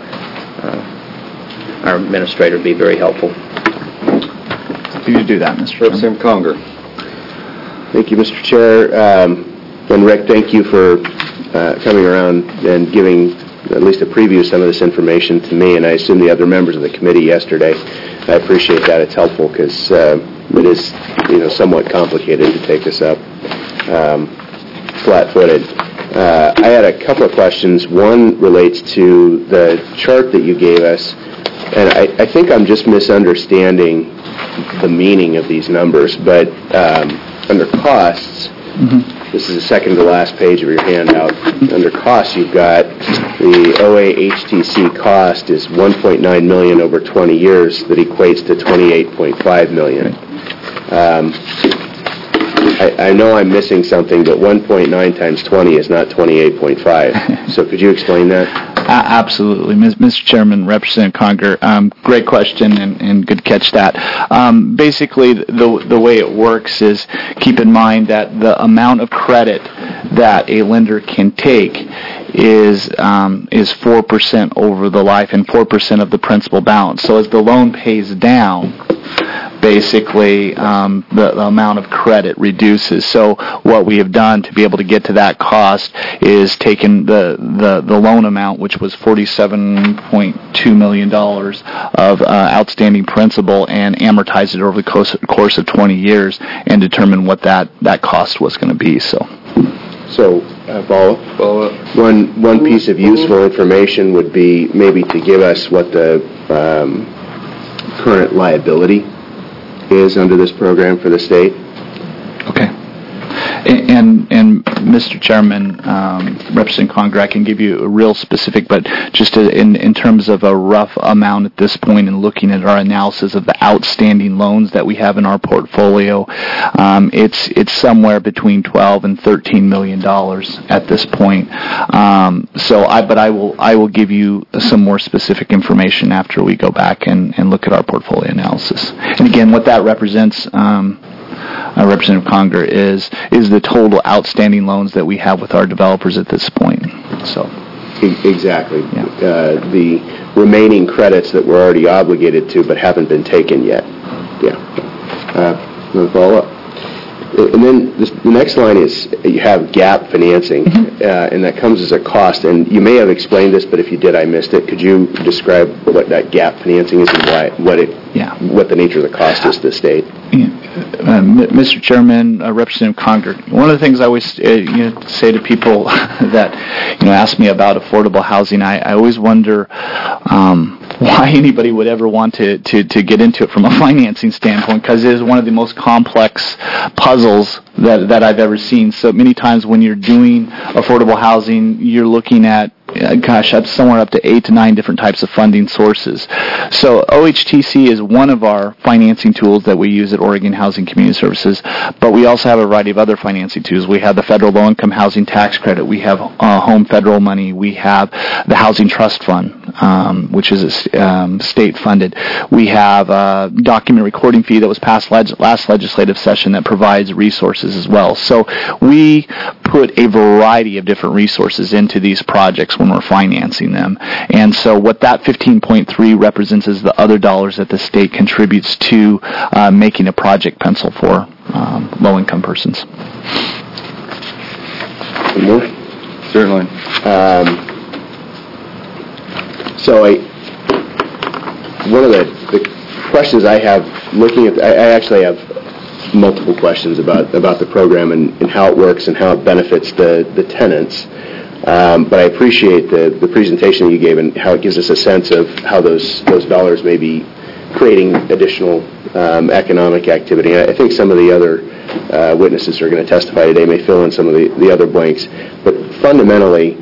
uh, our administrator. Would be very helpful. Happy to do that, Mister Representative Conger. Thank you, Mister Chair. Um, and Rick, thank you for uh, coming around and giving at least a preview of some of this information to me, and I assume the other members of the committee yesterday. I appreciate that. It's helpful because uh, it is, you know, somewhat complicated to take this up um, flat-footed. Uh, I had a couple of questions. One relates to the chart that you gave us, and I, I think I'm just misunderstanding the meaning of these numbers, but um, under costs, mm-hmm. This is the second to last page of your handout. Under costs, you've got the O A H T C cost is one point nine million dollars over twenty years. That equates to twenty-eight point five million dollars. Um, I, I know I'm missing something, but one point nine times twenty is not twenty-eight point five. So could you explain that? Uh, absolutely. Mister Chairman, Representative Conger, um, great question, and, and good catch that. Um, basically, the the way it works is keep in mind that the amount of credit that a lender can take is um, is four percent over the life and four percent of the principal balance. So as the loan pays down, basically um, the, the amount of credit reduces. So what we have done to be able to get to that cost is taken the, the, the loan amount, which was forty-seven point two million dollars of uh, outstanding principal, and amortized it over the course, course of twenty years and determine what that, that cost was going to be. So, so uh, follow up. Follow up. One one piece of useful information would be maybe to give us what the um, current liability is under this program for the state. Okay. And, and, and Mister Chairman, um, Representative Conger, I can give you a real specific, but just to, in, in terms of a rough amount at this point, and looking at our analysis of the outstanding loans that we have in our portfolio, um, it's it's somewhere between twelve and thirteen million dollars at this point. Um, so, I but I will I will give you some more specific information after we go back and, and look at our portfolio analysis. And again, what that represents. Um, Uh, Representative Conger, is is the total outstanding loans that we have with our developers at this point. So, e- exactly. Yeah. Uh, the remaining credits that we're already obligated to but haven't been taken yet. Yeah. Uh, want to follow up? And then this, the next line is you have gap financing, mm-hmm. uh, and that comes as a cost. And you may have explained this, but if you did, I missed it. Could you describe what that gap financing is and why, what it, yeah. what the nature of the cost is to the state? Yeah. Uh, Mister Chairman, uh, Representative Conger, one of the things I always uh, you know, say to people that you know ask me about affordable housing, I, I always wonder um, why anybody would ever want to, to, to get into it from a financing standpoint, because it is one of the most complex puzzles that that I've ever seen. So many times when you're doing affordable housing, you're looking at Uh, gosh, that's somewhere up to eight to nine different types of funding sources. So O H T C is one of our financing tools that we use at Oregon Housing Community Services, but we also have a variety of other financing tools. We have the federal low-income housing tax credit. We have uh, home federal money. We have the Housing Trust Fund. um, which is um, state-funded. We have a document recording fee that was passed leg- last legislative session that provides resources as well. So we put a variety of different resources into these projects when we're financing them. And so what that fifteen point three represents is the other dollars that the state contributes to uh, making a project pencil for um, low-income persons. More? Certainly. Um, so I, one of the, the questions I have looking at, I, I actually have multiple questions about, about the program and, and how it works and how it benefits the, the tenants. Um, but I appreciate the, the presentation that you gave and how it gives us a sense of how those, those dollars may be creating additional um, economic activity. I think some of the other uh, witnesses who are going to testify today may fill in some of the, the other blanks. But fundamentally,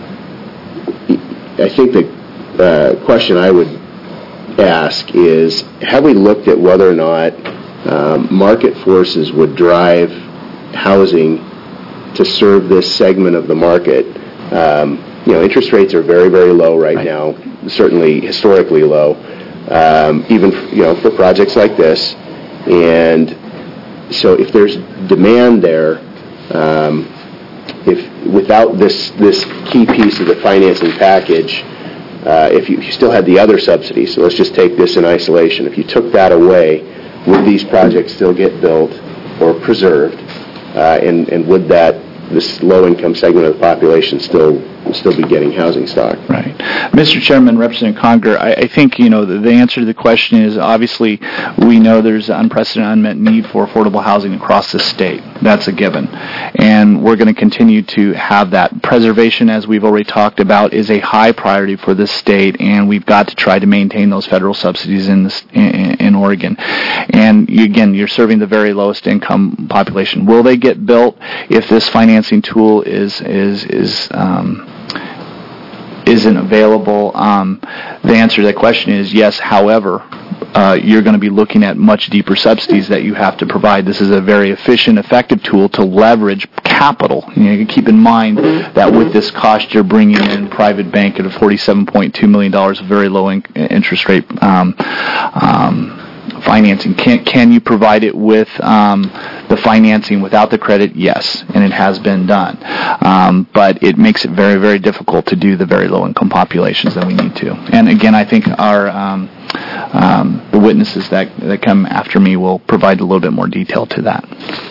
I think the uh, question I would ask is, have we looked at whether or not um, market forces would drive housing to serve this segment of the market? Um, you know, interest rates are very, very low right, right. now, certainly historically low. Um, even, you know, for projects like this. And so if there's demand there, um, if without this this key piece of the financing package, uh, if, you, if you still had the other subsidies, so let's just take this in isolation, if you took that away, would these projects still get built or preserved? Uh, and, and would that, this low-income segment of the population still still be getting housing stock? Right. Mister Chairman, Representative Conger, I, I think, you know, the, the answer to the question is obviously we know there's an unprecedented unmet need for affordable housing across the state. That's a given. And we're going to continue to have that. Preservation, as we've already talked about, is a high priority for the state, and we've got to try to maintain those federal subsidies in, this, in, in Oregon. And you, again, you're serving the very lowest income population. Will they get built if this financing tool is, is, is, um, isn't available? Um, the answer to that question is yes. However, uh, you're going to be looking at much deeper subsidies that you have to provide. This is a very efficient, effective tool to leverage capital. You know, you keep in mind that with this cost, you're bringing in private bank at a forty-seven point two million dollars, a very low in- interest rate um, um, financing. Can can you provide it with um, the financing without the credit? Yes, and it has been done. Um, but it makes it very, very difficult to do the very low-income populations that we need to. And again, I think our um, um, the witnesses that that come after me will provide a little bit more detail to that.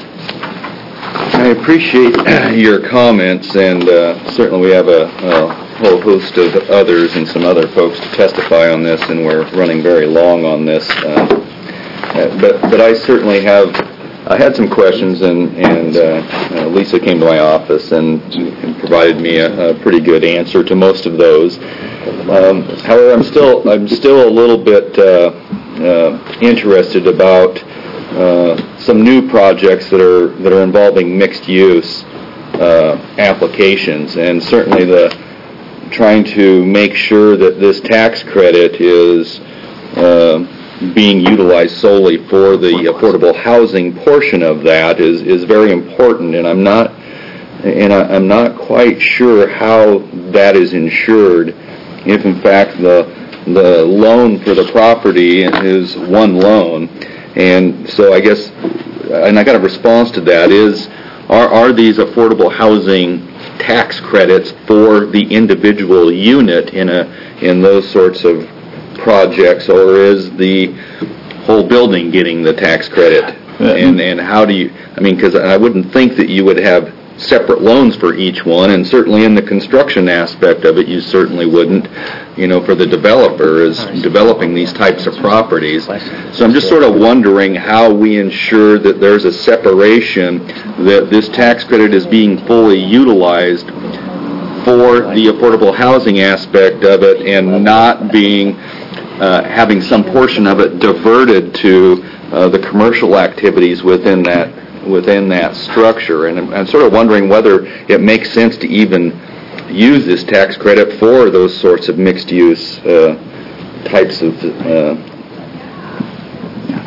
I appreciate your comments, and uh, certainly we have a, a whole host of others and some other folks to testify on this, and we're running very long on this. Uh, but but I certainly have. I had some questions, and, and uh, uh, Lisa came to my office and, and provided me a, a pretty good answer to most of those. Um, however, I'm still I'm still a little bit uh, uh, interested about uh, some new projects that are that are involving mixed use uh, applications, and certainly the trying to make sure that this tax credit is Uh, being utilized solely for the affordable housing portion of that is, is very important, and I'm not and I, I'm not quite sure how that is insured. If in fact the the loan for the property is one loan, and so I guess, and I got a response to that is, are are these affordable housing tax credits for the individual unit in a in those sorts of projects, or is the whole building getting the tax credit? And and how do you, I mean, because I wouldn't think that you would have separate loans for each one, and certainly in the construction aspect of it, you certainly wouldn't, you know, for the developer is developing these types of properties. So I'm just sort of wondering how we ensure that there's a separation, that this tax credit is being fully utilized for the affordable housing aspect of it, and not being Uh, having some portion of it diverted to uh, the commercial activities within that within that structure. And I'm, I'm sort of wondering whether it makes sense to even use this tax credit for those sorts of mixed-use uh, types of uh,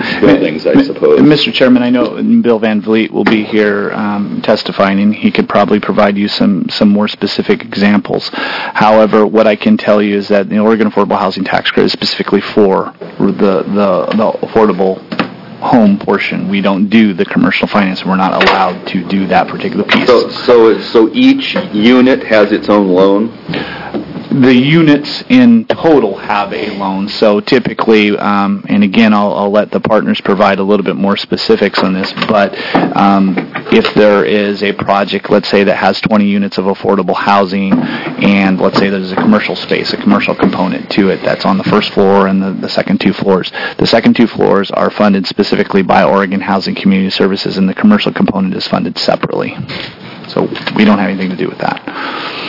buildings, I suppose. Mister Chairman, I know Bill Van Vliet will be here um, testifying, and he could probably provide you some, some more specific examples. However, what I can tell you is that the Oregon Affordable Housing Tax Credit is specifically for the, the, the affordable home portion. We don't do the commercial finance. We're not allowed to do that particular piece. So, so, so each unit has its own loan? The units in total have a loan, so typically, um, and again, I'll, I'll let the partners provide a little bit more specifics on this, but um, if there is a project, let's say, that has twenty units of affordable housing, and let's say there's a commercial space, a commercial component to it that's on the first floor and the, the second two floors. The second two floors are funded specifically by Oregon Housing Community Services, and the commercial component is funded separately. So we don't have anything to do with that.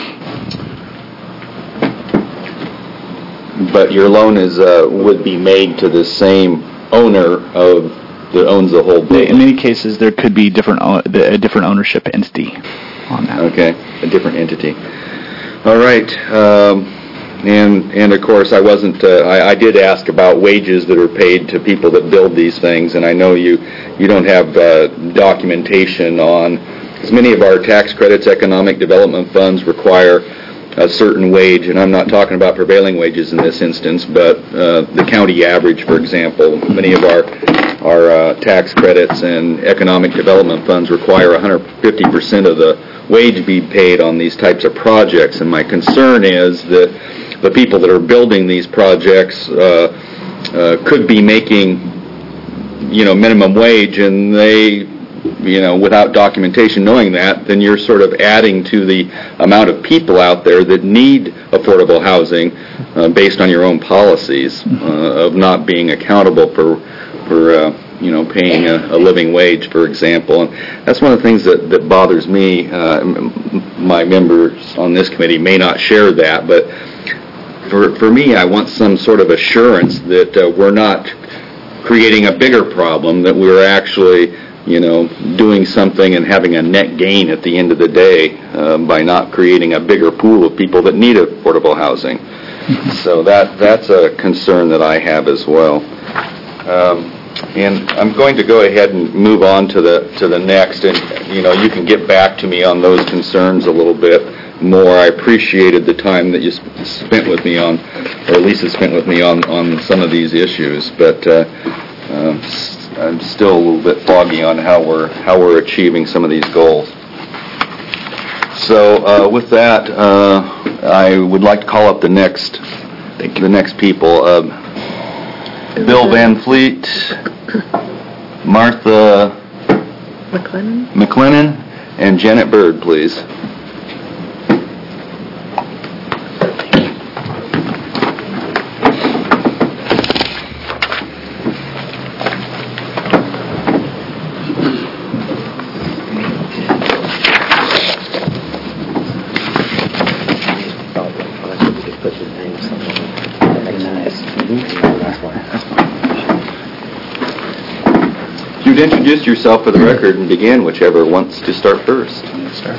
But your loan is uh, would be made to the same owner of that owns the whole building. In many cases, there could be different o- a different ownership entity on that. Okay, a different entity. All right, um, and and of course, I wasn't. Uh, I, I did ask about wages that are paid to people that build these things, and I know you you don't have uh, documentation on. As many of our tax credits, economic development funds require a certain wage, and I'm not talking about prevailing wages in this instance, but uh, the county average, for example. Many of our our uh, tax credits and economic development funds require one hundred fifty percent of the wage be paid on these types of projects, and my concern is that the people that are building these projects uh, uh, could be making, you know, minimum wage, and they, you know, without documentation knowing that, then you're sort of adding to the amount of people out there that need affordable housing uh, based on your own policies uh, of not being accountable for, for uh, you know, paying a, a living wage, for example. And that's one of the things that, that bothers me. Uh, m- my members on this committee may not share that, but for, for me, I want some sort of assurance that uh, we're not creating a bigger problem, that we're actually, you know, doing something and having a net gain at the end of the day uh, by not creating a bigger pool of people that need affordable housing. So that that's a concern that I have as well. Um, and I'm going to go ahead and move on to the to the next, and you know, you can get back to me on those concerns a little bit more. I appreciated the time that you sp- spent with me on, or Lisa spent with me on, on some of these issues, but uh, uh, I'm still a little bit foggy on how we're how we're achieving some of these goals. So uh, with that, uh, I would like to call up the next the next people. Uh, Bill Van Fleet, Martha McLennan? McLennan, and Janet Bird, please. You'd introduce yourself for the record and begin, whichever wants to start first. Yes, sir.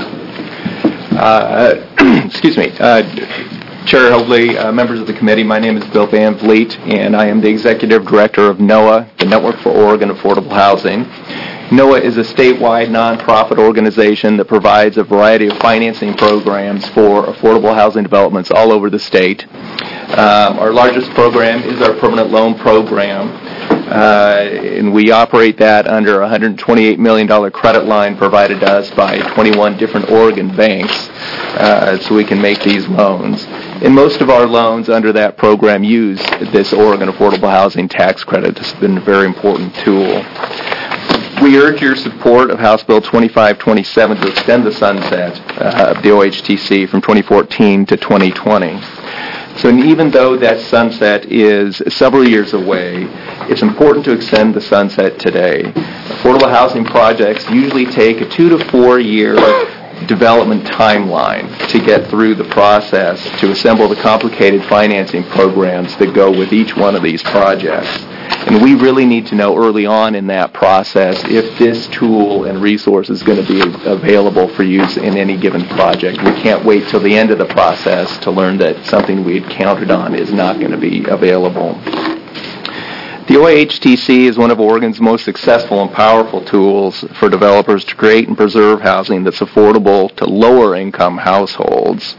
Uh, excuse me. Uh, Chair Hobley, uh, members of the committee, my name is Bill Van Vliet, and I am the Executive Director of NOAA, the Network for Oregon Affordable Housing. NOAA is a statewide nonprofit organization that provides a variety of financing programs for affordable housing developments all over the state. Um, our largest program is our permanent loan program. Uh, and we operate that under a one hundred twenty-eight million dollars credit line provided to us by twenty-one different Oregon banks, uh, so we can make these loans. And most of our loans under that program use this Oregon Affordable Housing Tax Credit. This has been a very important tool. We urge your support of House Bill twenty-five twenty-seven to extend the sunset uh, of the O H T C from twenty fourteen to twenty twenty. So even though that sunset is several years away, it's important to extend the sunset today. Affordable housing projects usually take a two to four year development timeline to get through the process to assemble the complicated financing programs that go with each one of these projects. And we really need to know early on in that process if this tool and resource is going to be available for use in any given project. We can't wait till the end of the process to learn that something we had counted on is not going to be available. The O A H T C is one of Oregon's most successful and powerful tools for developers to create and preserve housing that's affordable to lower-income households.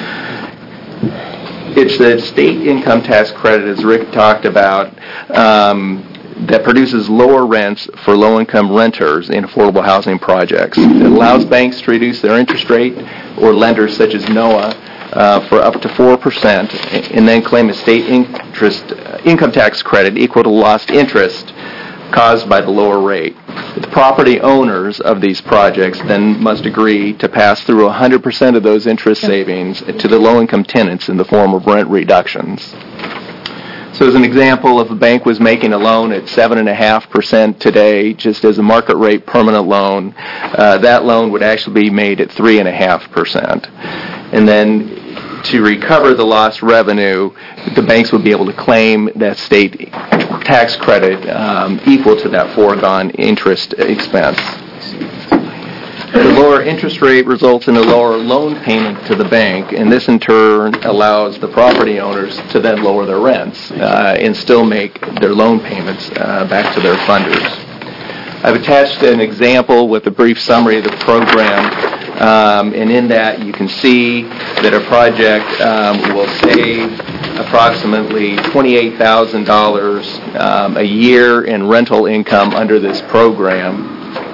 It's the state income tax credit, as Rick talked about, um, that produces lower rents for low-income renters in affordable housing projects. It allows banks to reduce their interest rate, or lenders such as NOAA, uh, for up to four percent, and then claim a state interest, uh, income tax credit equal to lost interest caused by the lower rate. The property owners of these projects then must agree to pass through one hundred percent of those interest savings to the low-income tenants in the form of rent reductions. So as an example, if a bank was making a loan at seven point five percent today, just as a market rate permanent loan, uh, that loan would actually be made at three point five percent. And then to recover the lost revenue, the banks would be able to claim that state tax credit um, equal to that foregone interest expense. The lower interest rate results in a lower loan payment to the bank, and this in turn allows the property owners to then lower their rents uh, and still make their loan payments uh, back to their funders. I've attached an example with a brief summary of the program, um, and in that you can see that a project um, will save approximately twenty-eight thousand dollars um, a year in rental income under this program.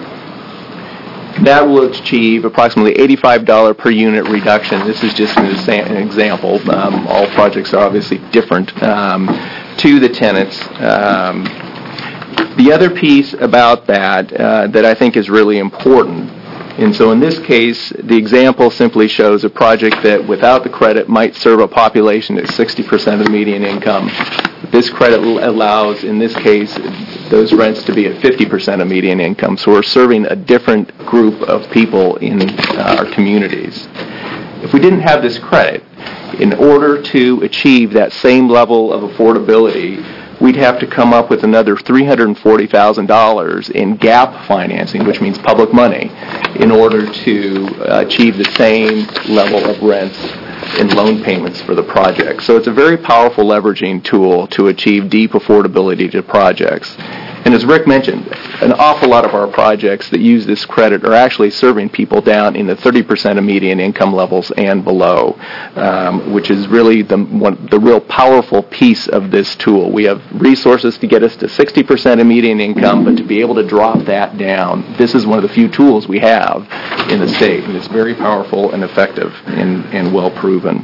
That will achieve approximately eighty-five dollars per unit reduction. This is just an, exa- an example. Um, all projects are obviously different um, to the tenants. Um, the other piece about that uh, that I think is really important, and so in this case, the example simply shows a project that without the credit might serve a population at sixty percent of the median income. This credit allows, in this case, those rents to be at fifty percent of median income. So we're serving a different group of people in uh, our communities. If we didn't have this credit, in order to achieve that same level of affordability, we'd have to come up with another three hundred forty thousand dollars in gap financing, which means public money, in order to uh, achieve the same level of rents and loan payments for the project. So it's a very powerful leveraging tool to achieve deep affordability to projects. And as Rick mentioned, an awful lot of our projects that use this credit are actually serving people down in the thirty percent of median income levels and below, um, which is really the, one, the real powerful piece of this tool. We have resources to get us to sixty percent of median income, but to be able to drop that down, this is one of the few tools we have in the state, and it's very powerful and effective and, and well proven.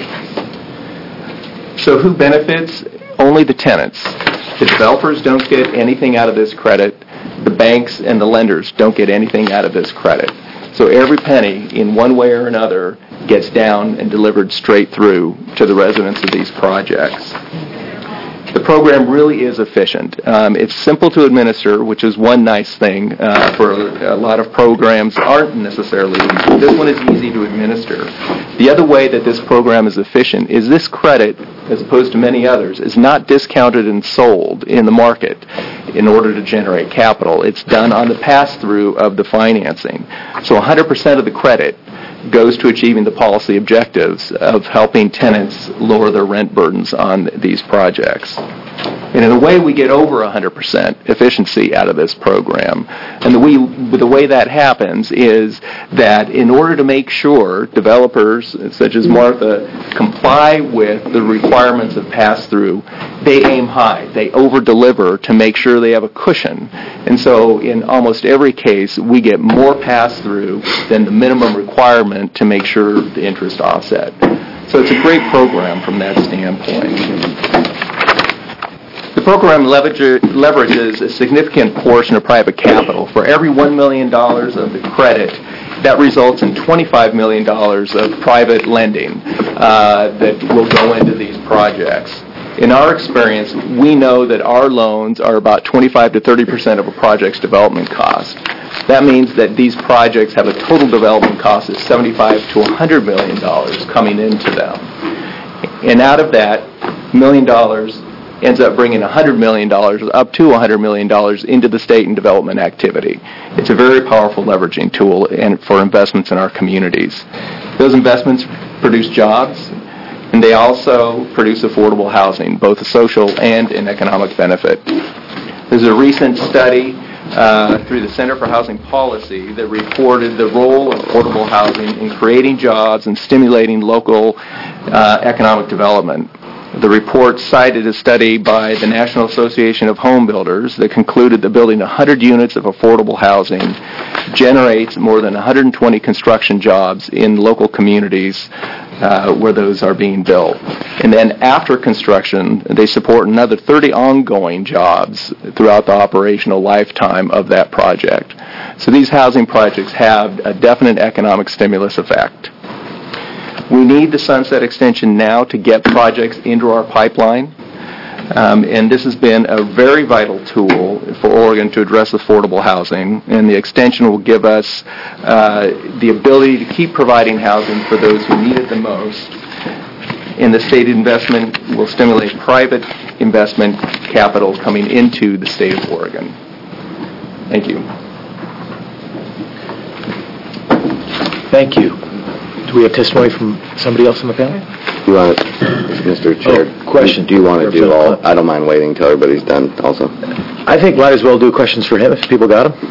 So who benefits? Only the tenants. The developers don't get anything out of this credit. The banks and the lenders don't get anything out of this credit. So every penny, in one way or another, gets down and delivered straight through to the residents of these projects. The program really is efficient. Um, it's simple to administer, which is one nice thing uh, for a lot of programs aren't necessarily easy. This one is easy to administer. The other way that this program is efficient is this credit, as opposed to many others, is not discounted and sold in the market in order to generate capital. It's done on the pass-through of the financing. So one hundred percent of the credit goes to achieving the policy objectives of helping tenants lower their rent burdens on these projects. And in a way, we get over one hundred percent efficiency out of this program. And the way, the way that happens is that in order to make sure developers, such as Martha, comply with the requirements of pass-through, they aim high. They over-deliver to make sure they have a cushion. And so in almost every case, we get more pass-through than the minimum requirement to make sure the interest offset. So it's a great program from that standpoint. The program leverages a significant portion of private capital. For every one million dollars of the credit, that results in twenty-five million dollars of private lending uh, that will go into these projects. In our experience, we know that our loans are about twenty-five to thirty percent of a project's development cost. That means that these projects have a total development cost of seventy-five to one hundred million dollars coming into them. And out of that million dollars, ends up bringing one hundred million dollars, up to one hundred million dollars into the state and development activity. It's a very powerful leveraging tool and for investments in our communities. Those investments produce jobs. And they also produce affordable housing, both a social and an economic benefit. There's a recent study uh, through the Center for Housing Policy that reported the role of affordable housing in creating jobs and stimulating local uh, economic development. The report cited a study by the National Association of Home Builders that concluded that building one hundred units of affordable housing generates more than one hundred twenty construction jobs in local communities uh, where those are being built. And then after construction, they support another thirty ongoing jobs throughout the operational lifetime of that project. So these housing projects have a definite economic stimulus effect. We need the Sunset Extension now to get projects into our pipeline, um, and this has been a very vital tool for Oregon to address affordable housing, and the extension will give us uh, the ability to keep providing housing for those who need it the most, and the state investment will stimulate private investment capital coming into the state of Oregon. Thank you. Thank you. Do we have testimony from somebody else on the panel? You want, Mister Chair? Oh, question. Do you want to do Representative all, Hunt. I don't mind waiting until everybody's done also. I think might as well do questions for him if people got them.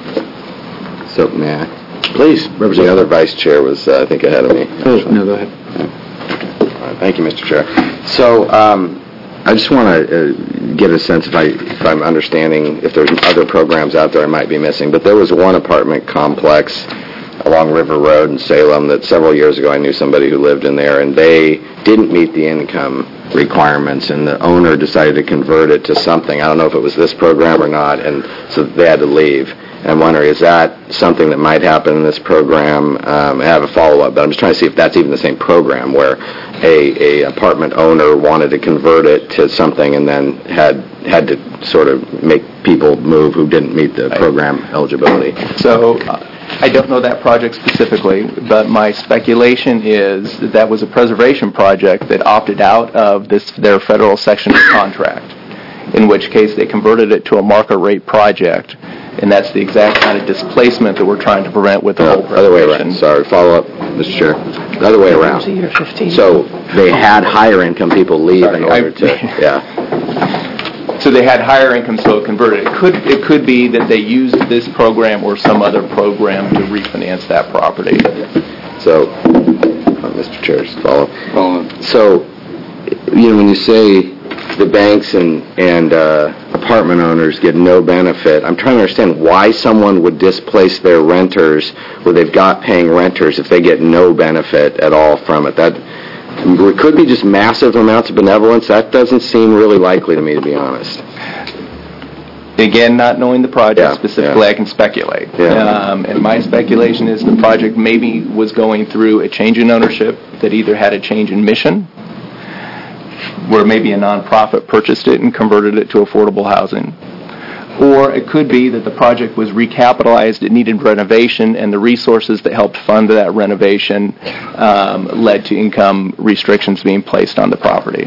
So, may I? Please, The Representative. other vice chair was, uh, I think, ahead of me. Oh, no, go ahead. All right, thank you, Mister Chair. So, um, I just want to uh, get a sense if, I, if I'm understanding, if there's other programs out there I might be missing, but there was one apartment complex along River Road in Salem that several years ago I knew somebody who lived in there, and they didn't meet the income requirements, and the owner decided to convert it to something. I don't know if it was this program or not, and so they had to leave. And I'm wondering, is that something that might happen in this program? Um, I have a follow-up, but I'm just trying to see if that's even the same program where a, a apartment owner wanted to convert it to something and then had had to sort of make people move who didn't meet the program eligibility. So uh, I don't know that project specifically, but my speculation is that that was a preservation project that opted out of this their federal section of contract, in which case they converted it to a market rate project, and that's the exact kind of displacement that we're trying to prevent with the No, whole other way preservation. around. Sorry, follow up, Mister Chair. The other way around. So they had higher income people leave in Sorry, order I- to, yeah. So they had higher income, so it converted. It could it could be that they used this program or some other program to refinance that property. So, uh, Mister Chair, just follow up. Follow. So, you know, when you say the banks and, and uh, apartment owners get no benefit, I'm trying to understand why someone would displace their renters where they've got paying renters if they get no benefit at all from it. That it could be just massive amounts of benevolence. That doesn't seem really likely to me, to be honest. Again, not knowing the project Yeah, specifically, yeah. I can speculate. Yeah. Um, and my speculation is the project maybe was going through a change in ownership that either had a change in mission, where maybe a nonprofit purchased it and converted it to affordable housing. Or it could be that the project was recapitalized, it needed renovation, and the resources that helped fund that renovation um, led to income restrictions being placed on the property.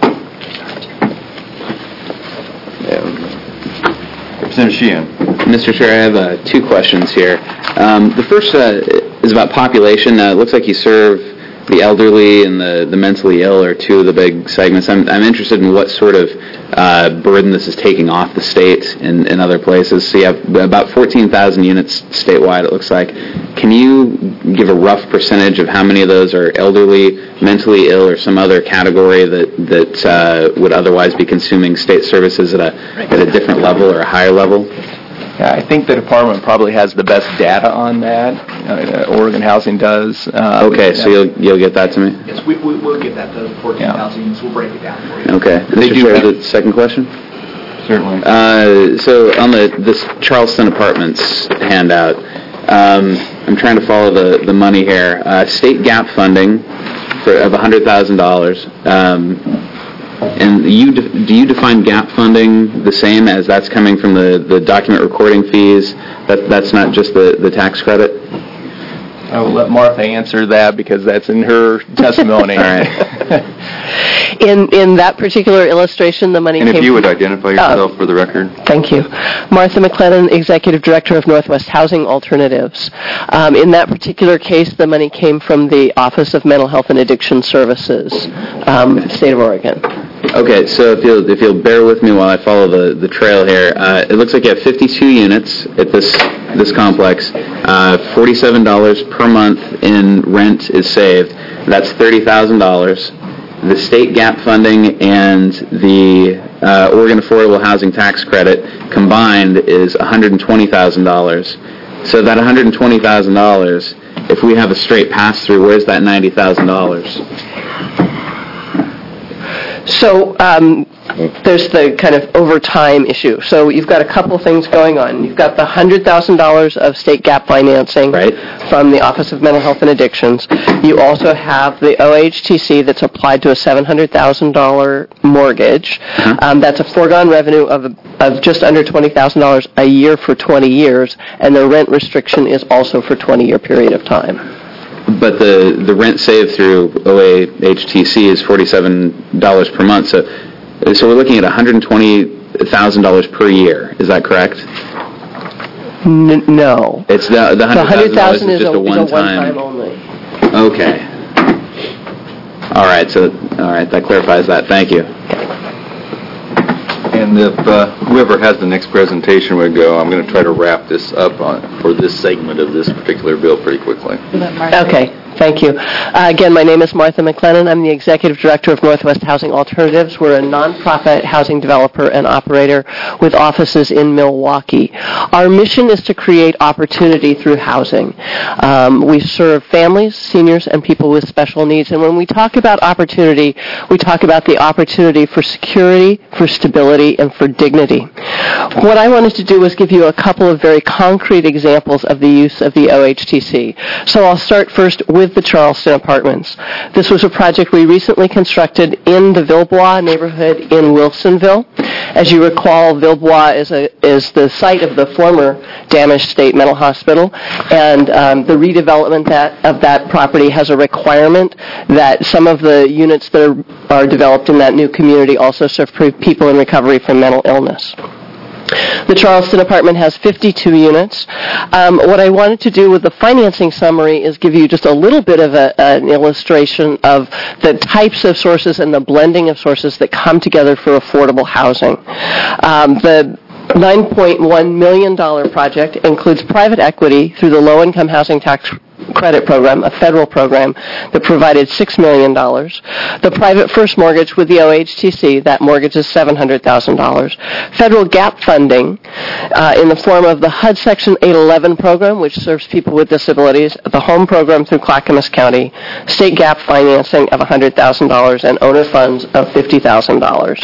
Representative Sheehan. Mister Chair, I have uh, two questions here. Um, the first uh, is about population. Uh, it looks like you serve the elderly and the, the mentally ill are two of the big segments. I'm, I'm interested in what sort of uh, burden this is taking off the state in, in other places. So you have about fourteen thousand units statewide, it looks like. Can you give a rough percentage of how many of those are elderly, mentally ill, or some other category that, that uh, would otherwise be consuming state services at a, at a different level or a higher level? Yeah, I think the department probably has the best data on that. Uh, Oregon Housing does. Um, Okay, so you'll you'll get that to me? Yes, we, we- we'll get that to fourteen thousand units, we'll break it down for you. Okay. Mister do Chair, have- the second question? Certainly. Uh, so on the this Charleston Apartments handout, um, I'm trying to follow the, the money here. Uh, state gap funding for of one hundred thousand dollars. Um, and you de- do you define gap funding the same as that's coming from the, the document recording fees? That that's not just the, the tax credit? I will let Martha answer that because that's in her testimony. All right. In in that particular illustration, the money And came... if you would identify yourself for the record. Thank you. Martha McLennan, Executive Director of Northwest Housing Alternatives. Um, in that particular case, the money came from the Office of Mental Health and Addiction Services, um, State of Oregon. Okay, so if you'll, if you'll bear with me while I follow the, the trail here, uh, it looks like you have fifty-two units at this this complex. Uh, forty-seven dollars per month in rent is saved. That's thirty thousand dollars. The state gap funding and the uh, Oregon Affordable Housing Tax Credit combined is one hundred twenty thousand dollars. So that one hundred twenty thousand dollars, if we have a straight pass-through, where's that ninety thousand dollars? So um, there's the kind of overtime issue. So you've got a couple things going on. You've got the one hundred thousand dollars of state gap financing Right. from the Office of Mental Health and Addictions. You also have the O H T C that's applied to a seven hundred thousand dollars mortgage. Uh-huh. Um, that's a foregone revenue of, of just under twenty thousand dollars a year for twenty years, and the rent restriction is also for a twenty-year period of time. But the, the rent saved through O A H T C is forty-seven dollars per month. So so we're looking at one hundred twenty thousand dollars per year. Is that correct? N- no. It's the, the The one hundred thousand dollars is one hundred thousand just a is a one-time. one-time only. Okay. All right. So all right, that clarifies that. Thank you. And if uh, whoever has the next presentation would go, I'm going to try to wrap this up on, for this segment of this particular bill pretty quickly. Okay, thank you. Uh, again, my name is Martha McLennan. I'm the Executive Director of Northwest Housing Alternatives. We're a nonprofit housing developer and operator with offices in Milwaukee. Our mission is to create opportunity through housing. Um, we serve families, seniors, and people with special needs. And when we talk about opportunity, we talk about the opportunity for security, for stability, and for dignity. What I wanted to do was give you a couple of very concrete examples of the use of the O H T C. So I'll start first with the Charleston Apartments. This was a project we recently constructed in the Villebois neighborhood in Wilsonville. As you recall, Villebois is, a, is the site of the former damaged state mental hospital, and um, the redevelopment that, of that property has a requirement that some of the units that are, are developed in that new community also serve people in recovery from mental illness. The Charleston apartment has fifty-two units. Um, what I wanted to do with the financing summary is give you just a little bit of a, an illustration of the types of sources and the blending of sources that come together for affordable housing. Um, the nine point one million dollars project includes private equity through the Low-Income Housing Tax Credit Program, a federal program that provided six million dollars. The private first mortgage with the O H T C, that mortgage is seven hundred thousand dollars. Federal gap funding uh, in the form of the H U D Section eight eleven program, which serves people with disabilities, the home program through Clackamas County, state gap financing of one hundred thousand dollars, and owner funds of fifty thousand dollars.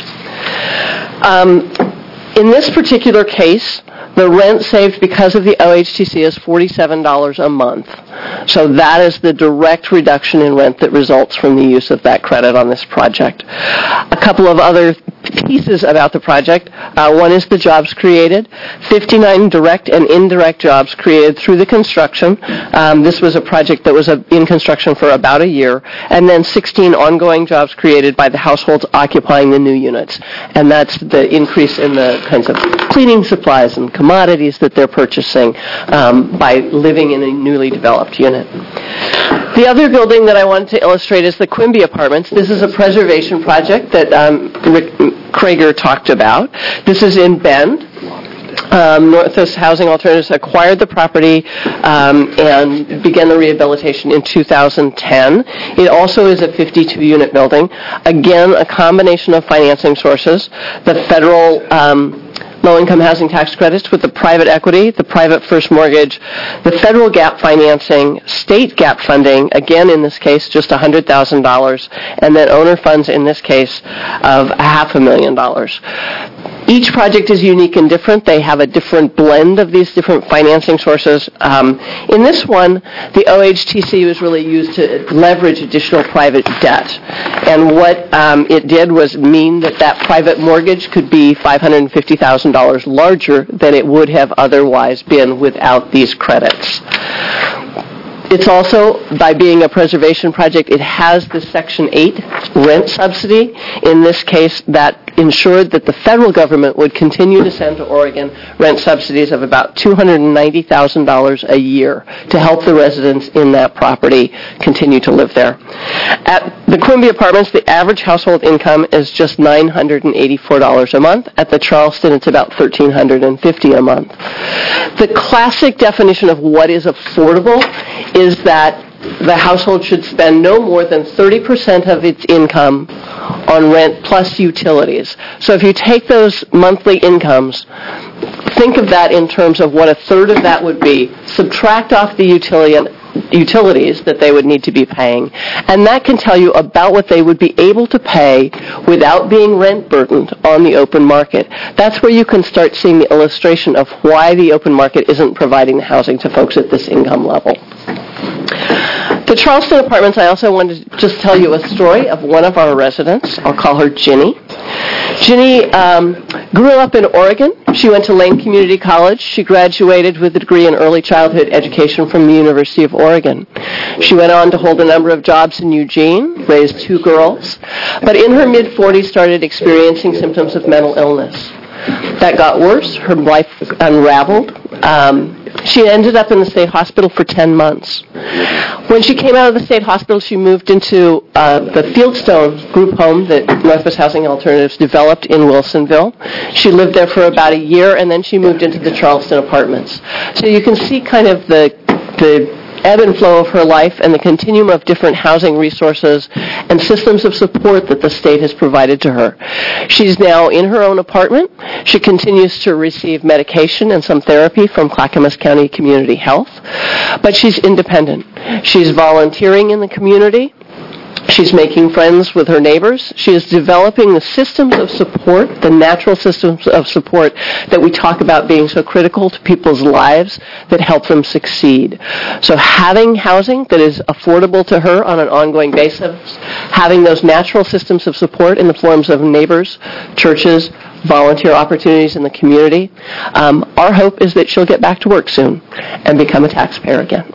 Um, in this particular case, the rent saved because of the O H T C is forty-seven dollars a month. So that is the direct reduction in rent that results from the use of that credit on this project. A couple of other pieces about the project. Uh, one is the jobs created. fifty-nine direct and indirect jobs created through the construction. Um, this was a project that was uh, in construction for about a year. And then sixteen ongoing jobs created by the households occupying the new units. And that's the increase in the kinds of cleaning supplies and commodities that they're purchasing um, by living in a newly developed unit. The other building that I wanted to illustrate is the Quimby Apartments. This is a preservation project that um, Rick Krager talked about. This is in Bend. Um, Northwest Housing Alternatives acquired the property um, and began the rehabilitation in two thousand ten. It also is a fifty-two unit building. Again, a combination of financing sources. The federal um, low-income housing tax credits with the private equity, the private first mortgage, the federal gap financing, state gap funding, again in this case just one hundred thousand dollars, and then owner funds in this case of half a million dollars. Each project is unique and different. They have a different blend of these different financing sources. Um, in this one, the O H T C was really used to leverage additional private debt. And what um, it did was mean that that private mortgage could be five hundred fifty thousand dollars larger than it would have otherwise been without these credits. It's also, by being a preservation project, it has the Section eight rent subsidy. In this case, that ensured that the federal government would continue to send to Oregon rent subsidies of about two hundred ninety thousand dollars a year to help the residents in that property continue to live there. At the Quimby Apartments, the average household income is just nine hundred eighty-four dollars a month. At the Charleston, it's about one thousand three hundred fifty dollars a month. The classic definition of what is affordable is that the household should spend no more than thirty percent of its income on rent plus utilities. So if you take those monthly incomes, think of that in terms of what a third of that would be. Subtract off the utility utilities that they would need to be paying, and that can tell you about what they would be able to pay without being rent burdened on the open market. That's where you can start seeing the illustration of why the open market isn't providing the housing to folks at this income level. The Charleston Apartments, I also wanted to just tell you a story of one of our residents. I'll call her Ginny. Ginny um, grew up in Oregon. She went to Lane Community College. She graduated with a degree in early childhood education from the University of Oregon. She went on to hold a number of jobs in Eugene, raised two girls, but in her mid-forties started experiencing symptoms of mental illness. That got worse. Her life unraveled. Um, she ended up in the state hospital for ten months. When she came out of the state hospital, she moved into uh, the Fieldstone group home that Northwest Housing Alternatives developed in Wilsonville. She lived there for about a year, and then she moved into the Charleston Apartments. So you can see kind of the the ebb and flow of her life and the continuum of different housing resources and systems of support that the state has provided to her. She's now in her own apartment. She continues to receive medication and some therapy from Clackamas County Community Health, but she's independent. She's volunteering in the community. She's making friends with her neighbors. She is developing the systems of support, the natural systems of support that we talk about being so critical to people's lives that help them succeed. So having housing that is affordable to her on an ongoing basis, having those natural systems of support in the forms of neighbors, churches, volunteer opportunities in the community, um, our hope is that she'll get back to work soon and become a taxpayer again.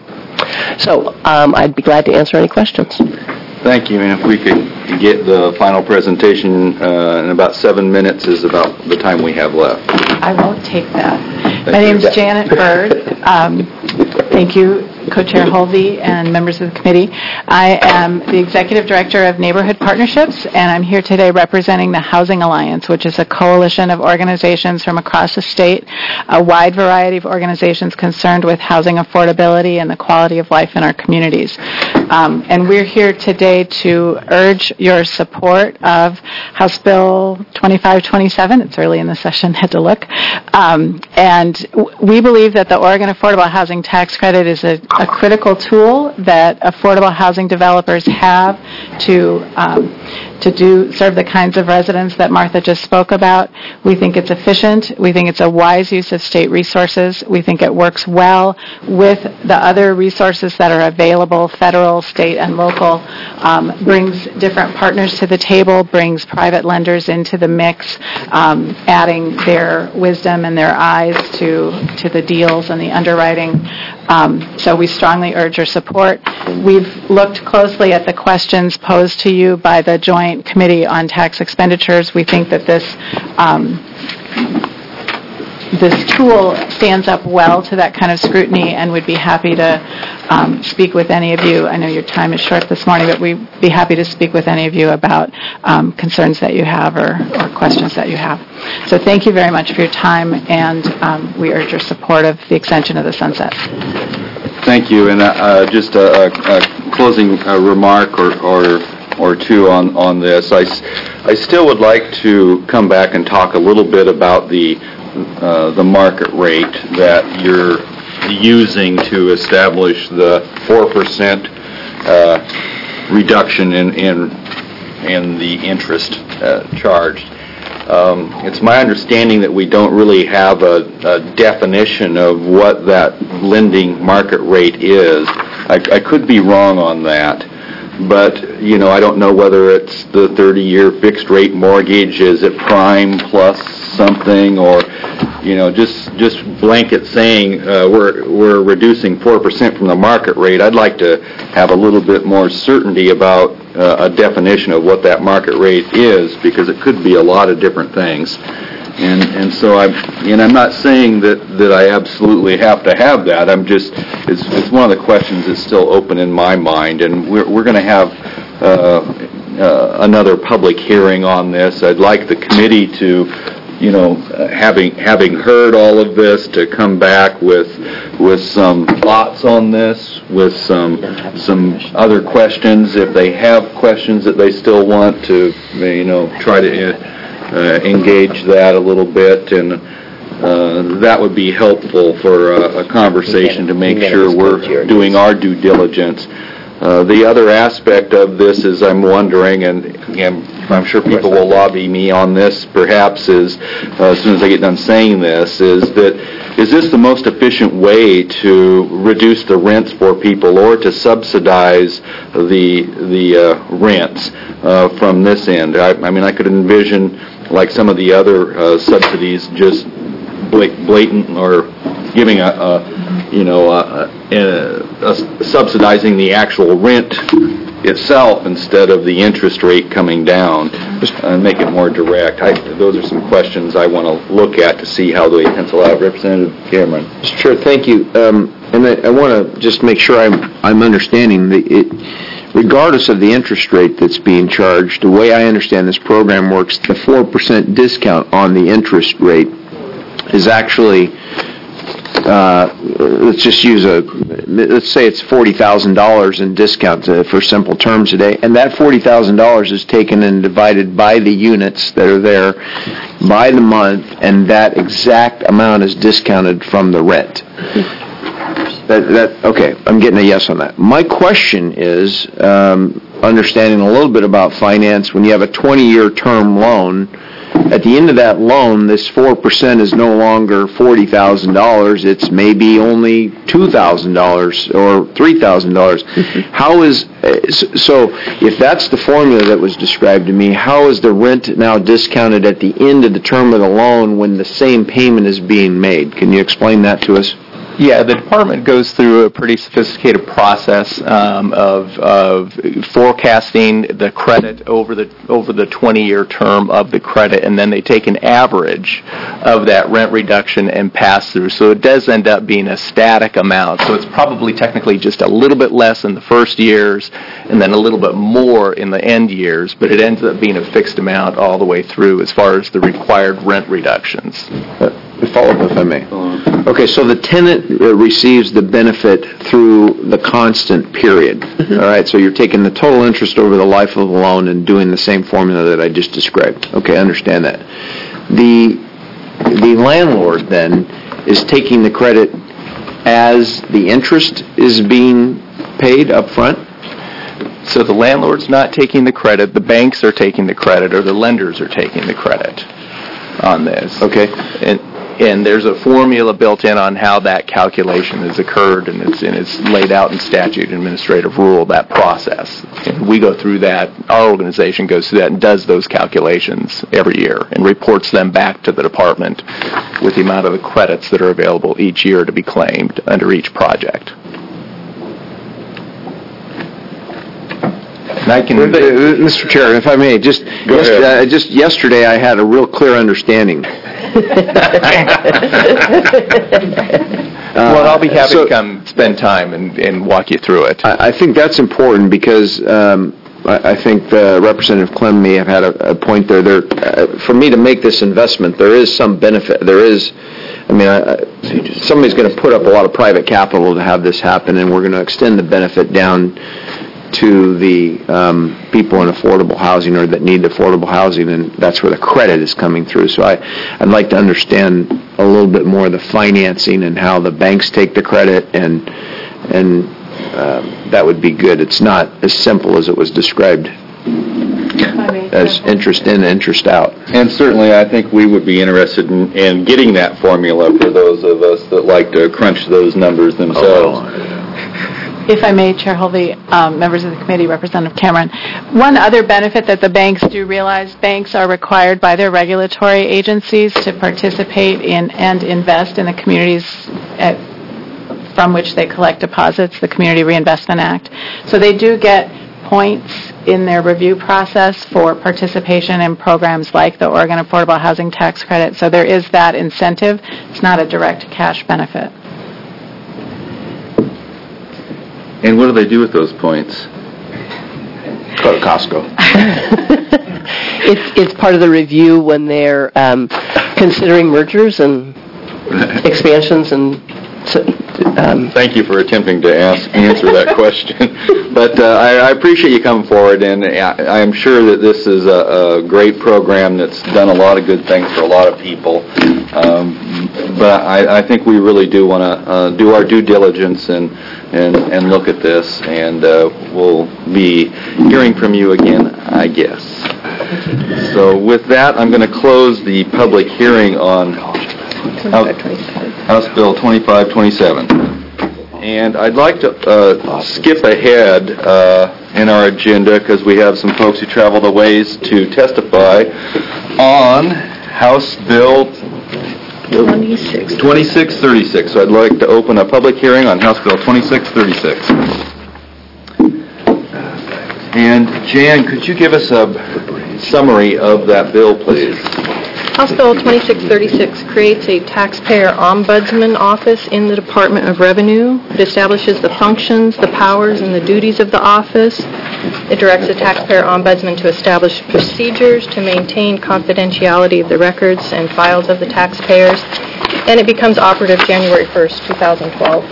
So um, I'd be glad to answer any questions. Thank you, and if we could get the final presentation uh, in about seven minutes is about the time we have left. I won't take that. Thank My name you. is Janet Bird. Um, thank you, Co-Chair Holvey and members of the committee. I am the Executive Director of Neighborhood Partnerships, and I'm here today representing the Housing Alliance, which is a coalition of organizations from across the state, a wide variety of organizations concerned with housing affordability and the quality of life in our communities. Um, and we're here today to urge your support of House Bill twenty-five twenty-seven. It's early in the session, had to look. Um, and w- we believe that the Oregon Affordable Housing Tax Credit is a, a critical tool that affordable housing developers have to um, to do serve the kinds of residents that Martha just spoke about. We think it's efficient. We think it's a wise use of state resources. We think it works well with the other resources that are available, federal, state, and local, um, brings different partners to the table, brings private lenders into the mix, um, adding their wisdom and their eyes to, to the deals and the underwriting. Um, so we strongly urge your support. We've looked closely at the questions posed to you by the Joint Committee on Tax Expenditures. We think that this um, this tool stands up well to that kind of scrutiny, and would be happy to um, speak with any of you. I know your time is short this morning, but we'd be happy to speak with any of you about um, concerns that you have or, or questions that you have. So thank you very much for your time, and um, we urge your support of the extension of the sunset. Thank you, and uh, just a, a, a closing uh, remark or, or or two on, on this. I, I still would like to come back and talk a little bit about the uh, the market rate that you're using to establish the four percent uh, reduction in, in, in the interest uh, charged. Um, it's my understanding that we don't really have a, a definition of what that lending market rate is. I, I could be wrong on that, but, you know, I don't know whether it's the thirty-year fixed-rate mortgage, is it prime plus something, or, you know, just just blanket saying uh, we're we're reducing four percent from the market rate. I'd like to have a little bit more certainty about uh, a definition of what that market rate is, because it could be a lot of different things. And and so I'm and I'm not saying that, that I absolutely have to have that. I'm just it's it's one of the questions that's still open in my mind, and we're we're going to have uh, uh, another public hearing on this. I'd like the committee to, you know, uh, having having heard all of this, to come back with with some thoughts on this, with some some other questions if they have questions that they still want to, you know, try to. Uh, Uh, engage that a little bit, and uh, that would be helpful for a, a conversation to make sure we're doing our due diligence. Uh, the other aspect of this is I'm wondering, and again, I'm sure people will lobby me on this perhaps, is uh, as soon as I get done saying this, is that is this the most efficient way to reduce the rents for people, or to subsidize the the uh, rents uh, from this end? I, I mean, I could envision, like some of the other uh, subsidies, just blatant or giving a, a you know, a, a, a subsidizing the actual rent itself instead of the interest rate coming down, and make it more direct. I, those are some questions I want to look at to see how they pencil out. Representative Cameron. Sure, thank you. Um, and I, I want to just make sure I'm I'm understanding the it. Regardless of the interest rate that's being charged, the way I understand this program works, the four percent discount on the interest rate is actually, uh, let's just use a, let's say it's forty thousand dollars in discount to, for simple terms today, and that forty thousand dollars is taken and divided by the units that are there by the month, and that exact amount is discounted from the rent. That, that, okay, I'm getting a yes on that. My question is, um, understanding a little bit about finance, when you have a twenty-year term loan, at the end of that loan, this four percent is no longer forty thousand dollars, it's maybe only two thousand dollars or three thousand dollars. How is, so if that's the formula that was described to me, how is the rent now discounted at the end of the term of the loan when the same payment is being made? Can you explain that to us? Yeah, the department goes through a pretty sophisticated process um, of, of forecasting the credit over the over the twenty-year term of the credit, and then they take an average of that rent reduction and pass through. So it does end up being a static amount. So it's probably technically just a little bit less in the first years, and then a little bit more in the end years. But it ends up being a fixed amount all the way through as far as the required rent reductions. Uh, follow up, if I may. Okay, so the tenant uh, receives the benefit through the constant period. Mm-hmm. All right, so you're taking the total interest over the life of the loan and doing the same formula that I just described. Okay, I understand that. The the landlord then is taking the credit as the interest is being paid up front? So the landlord's not taking the credit, the banks are taking the credit, or the lenders are taking the credit on this. Okay. And And there's a formula built in on how that calculation has occurred, and it's and it's laid out in statute and administrative rule, that process. And we go through that, our organization goes through that and does those calculations every year and reports them back to the department with the amount of the credits that are available each year to be claimed under each project. And I can, uh, Mister Chair, if I may, just yesterday, uh, just yesterday I had a real clear understanding. Well, I'll be happy so, to come spend time and, and walk you through it. I, I think that's important because um, I, I think uh, Representative Clem may have had a, a point there. There, uh, for me to make this investment, there is some benefit. There is, I mean, I, I, somebody's going to put up a lot of private capital to have this happen, and we're going to extend the benefit down to the um, people in affordable housing or that need affordable housing, and that's where the credit is coming through. So I, I'd like to understand a little bit more of the financing and how the banks take the credit, and and um, that would be good. It's not as simple as it was described as interest in, interest out. And certainly I think we would be interested in, in getting that formula for those of us that like to crunch those numbers themselves. Oh. If I may, Chair Hovey, um, members of the committee, Representative Cameron, one other benefit that the banks do realize, banks are required by their regulatory agencies to participate in and invest in the communities at, from which they collect deposits, the Community Reinvestment Act. So they do get points in their review process for participation in programs like the Oregon Affordable Housing Tax Credit. So there is that incentive. It's not a direct cash benefit. And what do they do with those points? Go to Costco. It's, it's part of the review when they're um, considering mergers and expansions and so, um, Thank you for attempting to ask, answer that question. But uh, I, I appreciate you coming forward, and I, I am sure that this is a, a great program that's done a lot of good things for a lot of people. Um, but I, I think we really do want to uh, do our due diligence and, and, and look at this, and uh, we'll be hearing from you again, I guess. So with that, I'm going to close the public hearing on House Bill twenty-five twenty-seven. And I'd like to uh, skip ahead uh, in our agenda because we have some folks who traveled a ways to testify on House Bill twenty-six thirty-six. So I'd like to open a public hearing on House Bill twenty-six thirty-six. And Jan, could you give us a summary of that bill, please? House Bill twenty-six thirty-six creates a taxpayer ombudsman office in the Department of Revenue. It establishes the functions, the powers, and the duties of the office. It directs the taxpayer ombudsman to establish procedures to maintain confidentiality of the records and files of the taxpayers, and it becomes operative January first, two thousand twelve.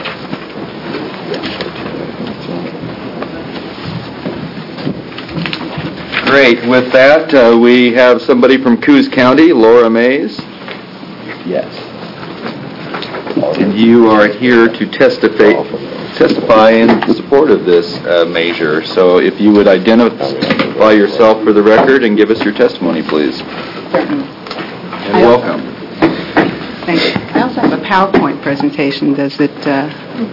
Great. With that, uh, we have somebody from Coos County, Laura Mays. Yes. And you are here to testify, testify in support of this uh, measure. So if you would identify yourself for the record and give us your testimony, please. Certainly. And welcome. Thank you. I also have a PowerPoint presentation. Does it... Uh,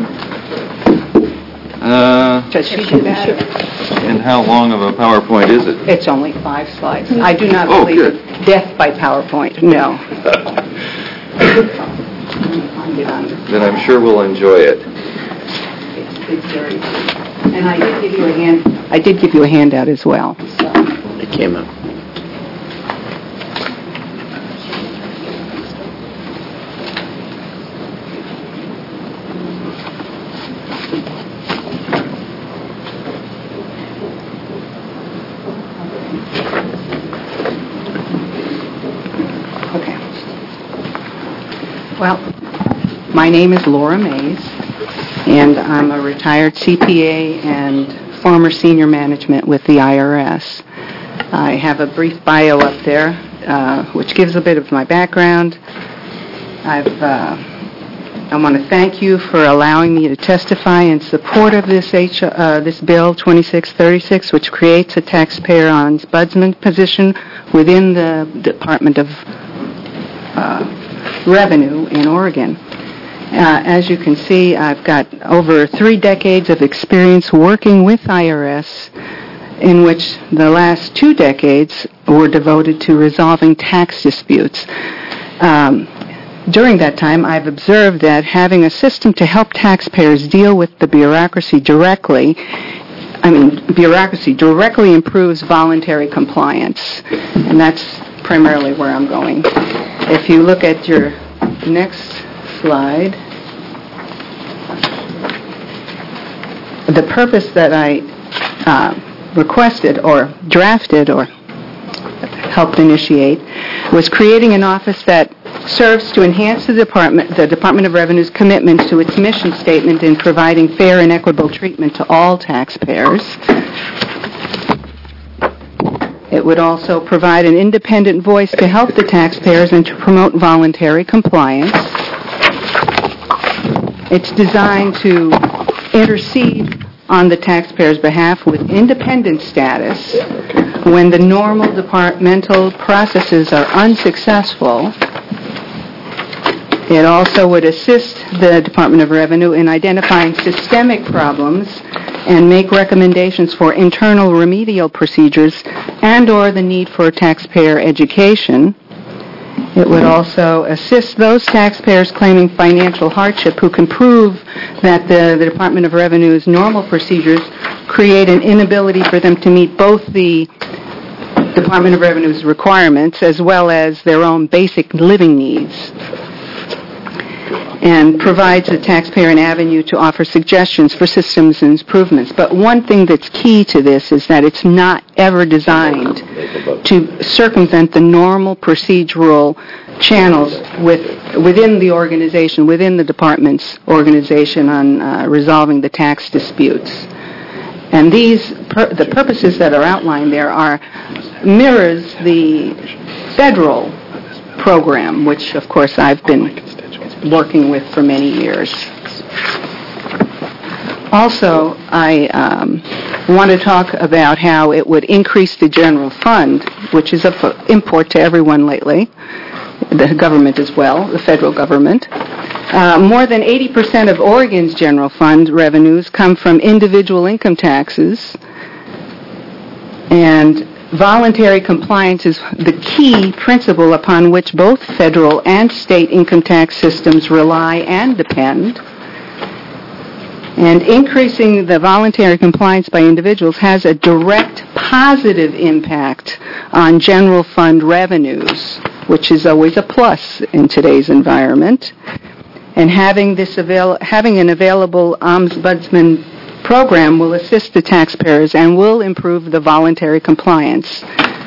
Uh, does she do that? and how long of a PowerPoint is it? It's only five slides. I do not Oh, believe good. in death by PowerPoint. No. Then I'm sure we'll enjoy it. It's, it's very... And I did give you a hand. I did give you a handout as well. So. It came up. Well, my name is Laura Mays, and I'm a retired C P A and former senior management with the I R S. I have a brief bio up there, uh, which gives a bit of my background. I've, uh, I want to thank you for allowing me to testify in support of this H, uh, this bill twenty-six thirty-six, which creates a taxpayer ombudsman position within the Department of uh, Revenue in Oregon. Uh, as you can see, I've got over three decades of experience working with I R S, in which the last two decades were devoted to resolving tax disputes. Um, during that time, I've observed that having a system to help taxpayers deal with the bureaucracy directly, I mean, bureaucracy directly improves voluntary compliance, and that's primarily where I'm going. If you look at your next slide, the purpose that I uh, requested or drafted or helped initiate was creating an office that serves to enhance the department, the Department of Revenue's commitment to its mission statement in providing fair and equitable treatment to all taxpayers. It would also provide an independent voice to help the taxpayers and to promote voluntary compliance. It's designed to intercede on the taxpayer's behalf with independent status when the normal departmental processes are unsuccessful. It also would assist the Department of Revenue in identifying systemic problems and make recommendations for internal remedial procedures and/or the need for taxpayer education. It would also assist those taxpayers claiming financial hardship who can prove that the, the Department of Revenue's normal procedures create an inability for them to meet both the Department of Revenue's requirements as well as their own basic living needs, and provides the taxpayer an avenue to offer suggestions for systems and improvements. But one thing that's key to this is that it's not ever designed to circumvent the normal procedural channels with, within the organization, within the department's organization on uh, resolving the tax disputes. And these, pur- the purposes that are outlined there are, mirrors the federal program, which of course I've been working with for many years. Also, I um, want to talk about how it would increase the general fund, which is of import to everyone lately, the government as well, the federal government. Uh, more than eighty percent of Oregon's general fund revenues come from individual income taxes, and voluntary compliance is the key principle upon which both federal and state income tax systems rely and depend. And increasing the voluntary compliance by individuals has a direct positive impact on general fund revenues, which is always a plus in today's environment. And having this avail- having an available ombudsman program will assist the taxpayers and will improve the voluntary compliance.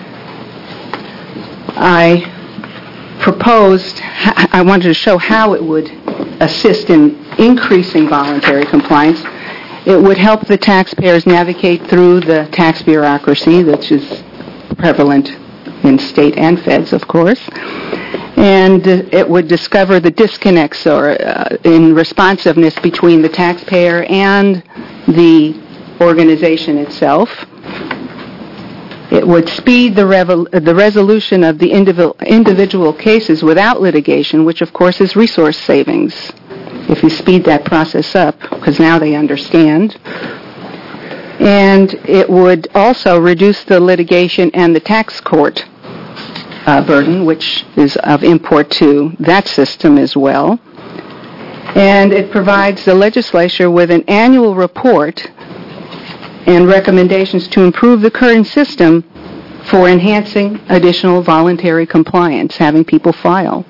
I proposed, I wanted to show how it would assist in increasing voluntary compliance. It would help the taxpayers navigate through the tax bureaucracy, which is prevalent in state and feds, of course. And it would discover the disconnects or uh, in responsiveness between the taxpayer and the organization itself. It would speed the, revel- the resolution of the individual, individual cases without litigation, which of course is resource savings, if you speed that process up, because now they understand. And it would also reduce the litigation and the tax court uh, burden, which is of import to that system as well. And it provides the legislature with an annual report and recommendations to improve the current system for enhancing additional voluntary compliance, having people file.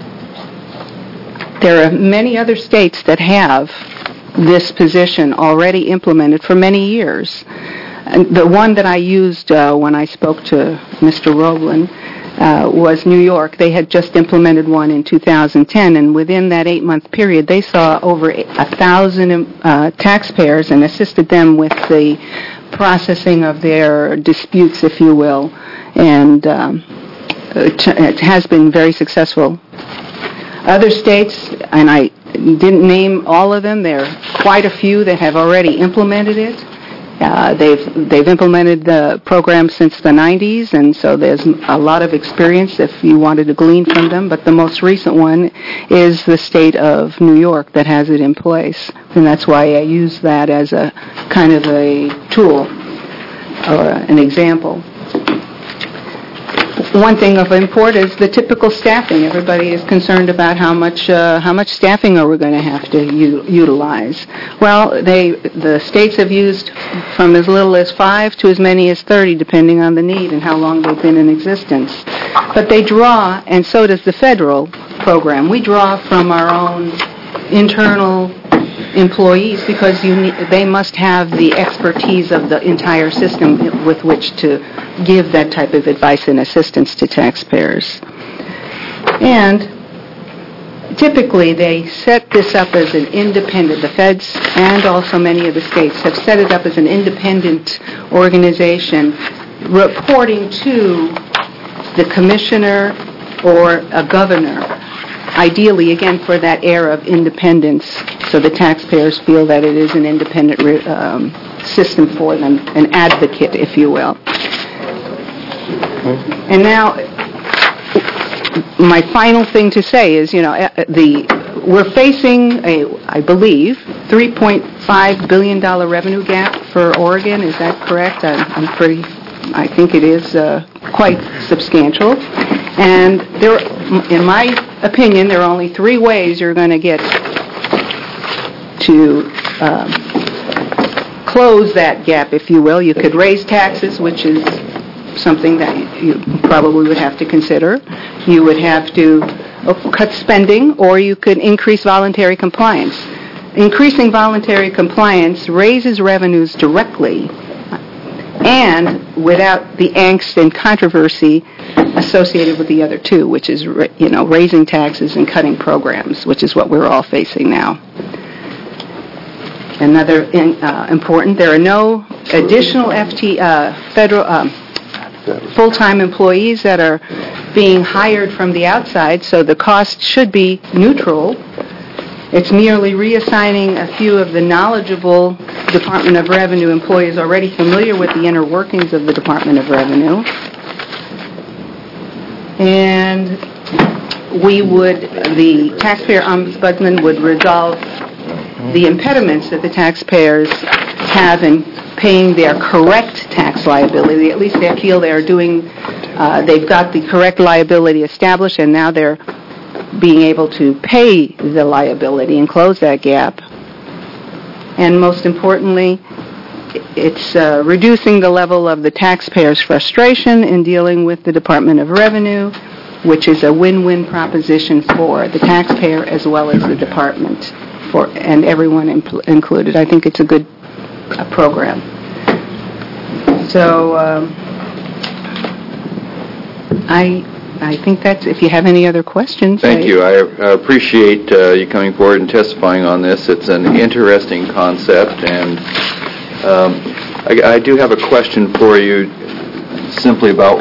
There are many other states that have this position already implemented for many years. And the one that I used uh, when I spoke to Mister Roblin uh, was New York. They had just implemented one in two thousand ten, and within that eight-month period, they saw over a thousand uh, taxpayers and assisted them with the processing of their disputes, if you will, and um, it, it has been very successful. Other states, and I didn't name all of them, there are quite a few that have already implemented it. Uh, they've they've implemented the program since the nineties, and so there's a lot of experience if you wanted to glean from them. But the most recent one is the state of New York that has it in place, and that's why I use that as a kind of a tool or an example. One thing of import is the typical staffing. Everybody is concerned about how much uh, how much staffing are we going to have to u- utilize. Well, they the states have used from as little as five to as many as thirty, depending on the need and how long they've been in existence. But they draw, and so does the federal program. We draw from our own internal employees because you need, they must have the expertise of the entire system with which to give that type of advice and assistance to taxpayers. And typically they set this up as an independent, the feds and also many of the states have set it up as an independent organization reporting to the commissioner or a governor, ideally, again, for that air of independence, so the taxpayers feel that it is an independent um, system for them, an advocate, if you will. And now, my final thing to say is, you know, uh, the we're facing a, I believe, three point five billion dollars revenue gap for Oregon. Is that correct? I'm, I'm pretty, I think it is uh, quite substantial. And there, in my opinion, there are only three ways you're going to get to um, close that gap, if you will. You could raise taxes, which is something that you probably would have to consider. You would have to cut spending, or you could increase voluntary compliance. Increasing voluntary compliance raises revenues directly and without the angst and controversy associated with the other two, which is, you know, raising taxes and cutting programs, which is what we're all facing now. Another in, uh, important, there are no additional F T, uh, federal, um, full-time employees that are being hired from the outside, so the cost should be neutral. It's merely reassigning a few of the knowledgeable Department of Revenue employees already familiar with the inner workings of the Department of Revenue. And we would, the taxpayer ombudsman would resolve the impediments that the taxpayers have in paying their correct tax liability. At least they feel they're doing, uh, they've got the correct liability established, and now they're being able to pay the liability and close that gap. And most importantly, it's uh, reducing the level of the taxpayers' frustration in dealing with the Department of Revenue, which is a win-win proposition for the taxpayer as well as the department, for and everyone impl- included. I think it's a good uh, program. So um, I I think that's, if you have any other questions. Thank I, you. I uh, appreciate uh, you coming forward and testifying on this. It's an interesting concept, and um, I, I do have a question for you simply about,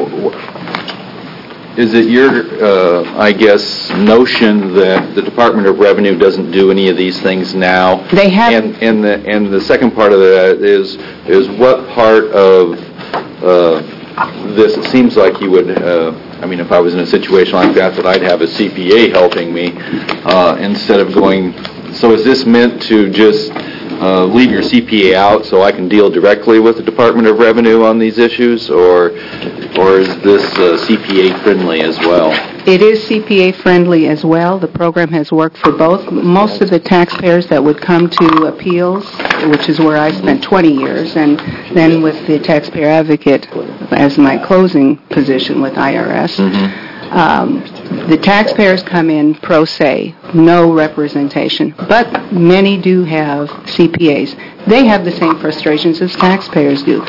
is it your, uh, I guess, notion that the Department of Revenue doesn't do any of these things now? They have. And, and, the, and the second part of that is, is what part of uh, this, it seems like you would, uh, I mean, if I was in a situation like that, that I'd have a C P A helping me uh, instead of going, so is this meant to just uh, leave your C P A out so I can deal directly with the Department of Revenue on these issues, or or is this uh, C P A friendly as well? It is C P A friendly as well. The program has worked for both. Most of the taxpayers that would come to appeals, which is where I spent twenty years, and then with the taxpayer advocate as my closing position with I R S, Mm-hmm. um, the taxpayers come in pro se, no representation, but many do have C P As. They have the same frustrations as taxpayers do,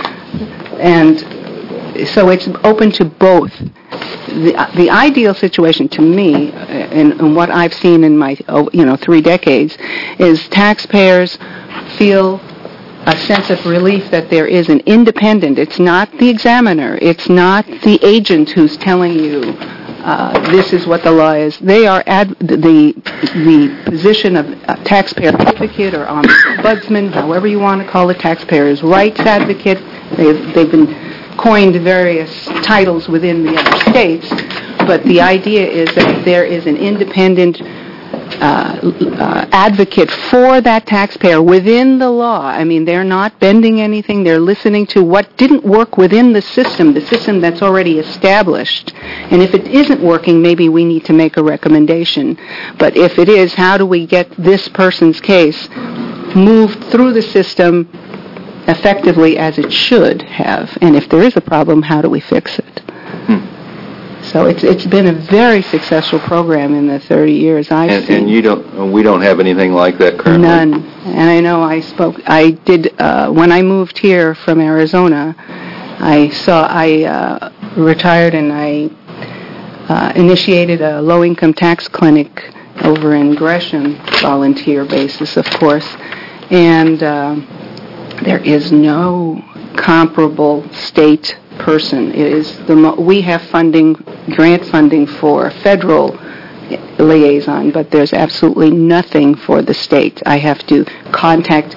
and so it's open to both. The, the ideal situation to me, and, and what I've seen in my oh, you know three decades, is taxpayers feel a sense of relief that there is an independent. It's not the examiner. It's not the agent who's telling you uh, this is what the law is. They are ad, the the position of a taxpayer advocate or ombudsman, however you want to call it, taxpayers' rights advocate. They've they've been coined various titles within the other states, but the idea is that there is an independent uh, uh, advocate for that taxpayer within the law. I mean, they're not bending anything. They're listening to what didn't work within the system, the system that's already established. And if it isn't working, maybe we need to make a recommendation. But if it is, how do we get this person's case moved through the system effectively as it should have, and if there is a problem, how do we fix it? Hmm. So it's it's been a very successful program in the thirty years I've And, seen. and you don't, we don't have anything like that currently? None. And I know I spoke, I did, uh, when I moved here from Arizona, I saw, I uh, retired and I uh, initiated a low-income tax clinic over in Gresham, volunteer basis, of course, and uh, there is no comparable state person. It is the mo- we have funding, grant funding for federal liaison, but there's absolutely nothing for the state. I have to contact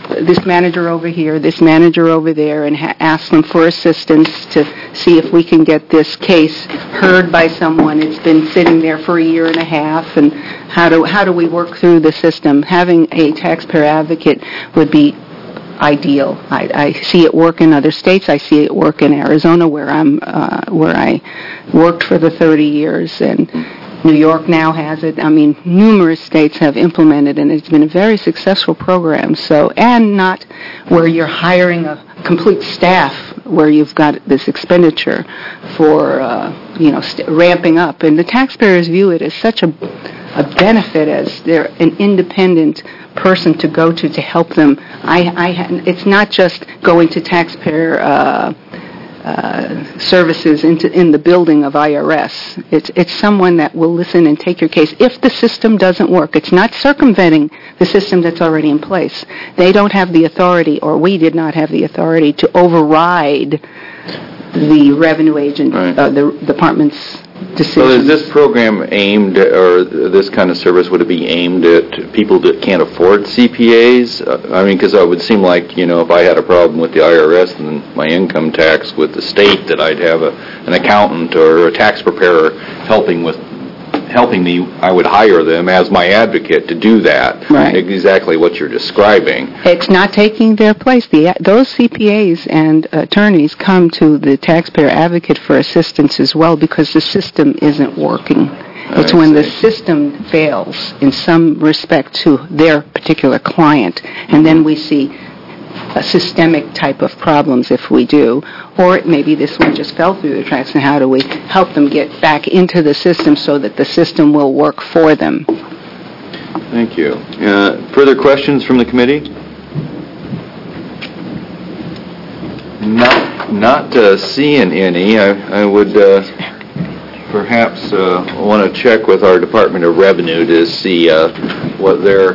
this manager over here, this manager over there, and ha- ask them for assistance to see if we can get this case heard by someone. It's been sitting there for a year and a half, and how do how do we work through the system? Having a taxpayer advocate would be ideal. I, I see it work in other states. I see it work in Arizona, where I'm, uh, where I worked for the thirty years, and New York now has it. I mean, numerous states have implemented, and it's been a very successful program. So, and not where you're hiring a complete staff, where you've got this expenditure for, uh, you know, st- ramping up, and the taxpayers view it as such a, a benefit as they're an independent person to go to to help them. I, I, it's not just going to taxpayer uh, uh, services into in the building of I R S. It's it's someone that will listen and take your case if the system doesn't work. It's not circumventing the system that's already in place. They don't have the authority, or we did not have the authority to override the revenue agent, Right. uh, the department's decision. So is this program aimed, or this kind of service, would it be aimed at people that can't afford C P As? Uh, I mean, because it would seem like, you know, if I had a problem with the I R S and my income tax with the state, that I'd have a, an accountant or a tax preparer helping with helping me. I would hire them as my advocate to do that. Right. Exactly what you're describing. It's not taking their place. The, those C P As and attorneys come to the taxpayer advocate for assistance as well, because the system isn't working. It's I when the see. system fails in some respect to their particular client, and then we see a systemic type of problems if we do, or maybe this one just fell through the cracks, and how do we help them get back into the system so that the system will work for them? Thank you. Uh, further questions from the committee? Not, not uh, seeing any. I, I would uh, perhaps uh, want to check with our Department of Revenue to see uh, what their,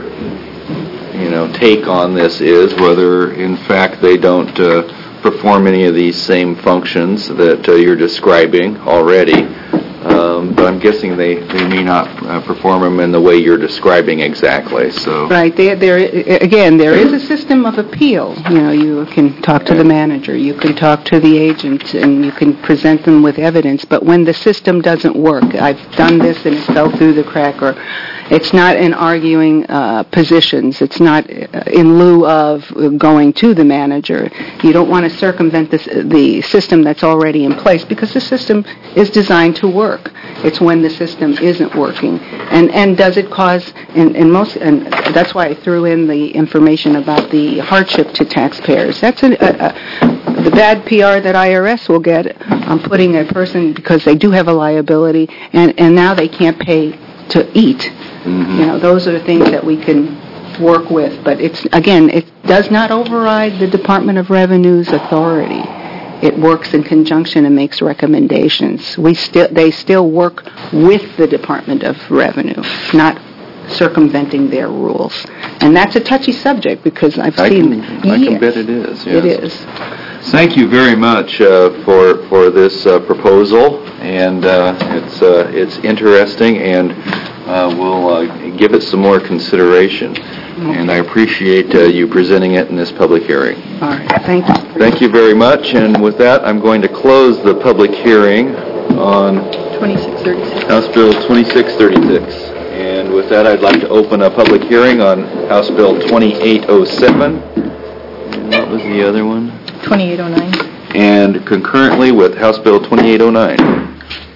you know, take on this is, whether in fact they don't uh, perform any of these same functions that uh, you're describing already. Um, but I'm guessing they, they may not uh, perform them in the way you're describing exactly. So Right. There, there, again, there is a system of appeal. You know, you can talk to the manager, you can talk to the agent, and you can present them with evidence. But when the system doesn't work, I've done this and it fell through the crack, or it's not in arguing uh, positions. It's not in lieu of going to the manager. You don't want to circumvent this, the system that's already in place, because the system is designed to work. It's when the system isn't working. And and does it cause, in, in most, and that's why I threw in the information about the hardship to taxpayers. That's a, a, a, the bad P R that I R S will get on putting a person, because they do have a liability, and, and now they can't pay to eat. Mm-hmm. You know, those are the things that we can work with. But it's, again, it does not override the Department of Revenue's authority. It works in conjunction and makes recommendations. We still, they still work with the Department of Revenue, not circumventing their rules. And that's a touchy subject, because I've I seen... can, I can bet it is. Yes. It is. Thank you very much uh, for for this uh, proposal, and uh, it's uh, it's interesting, and uh, we'll uh, give it some more consideration. And I appreciate uh, you presenting it in this public hearing. All right. Thank you. Thank you very much. And with that, I'm going to close the public hearing on twenty-six thirty-six. House Bill twenty-six thirty-six. And with that, I'd like to open a public hearing on House Bill twenty-eight oh seven. And what was the other one? twenty-eight oh nine. And concurrently with House Bill twenty-eight oh nine.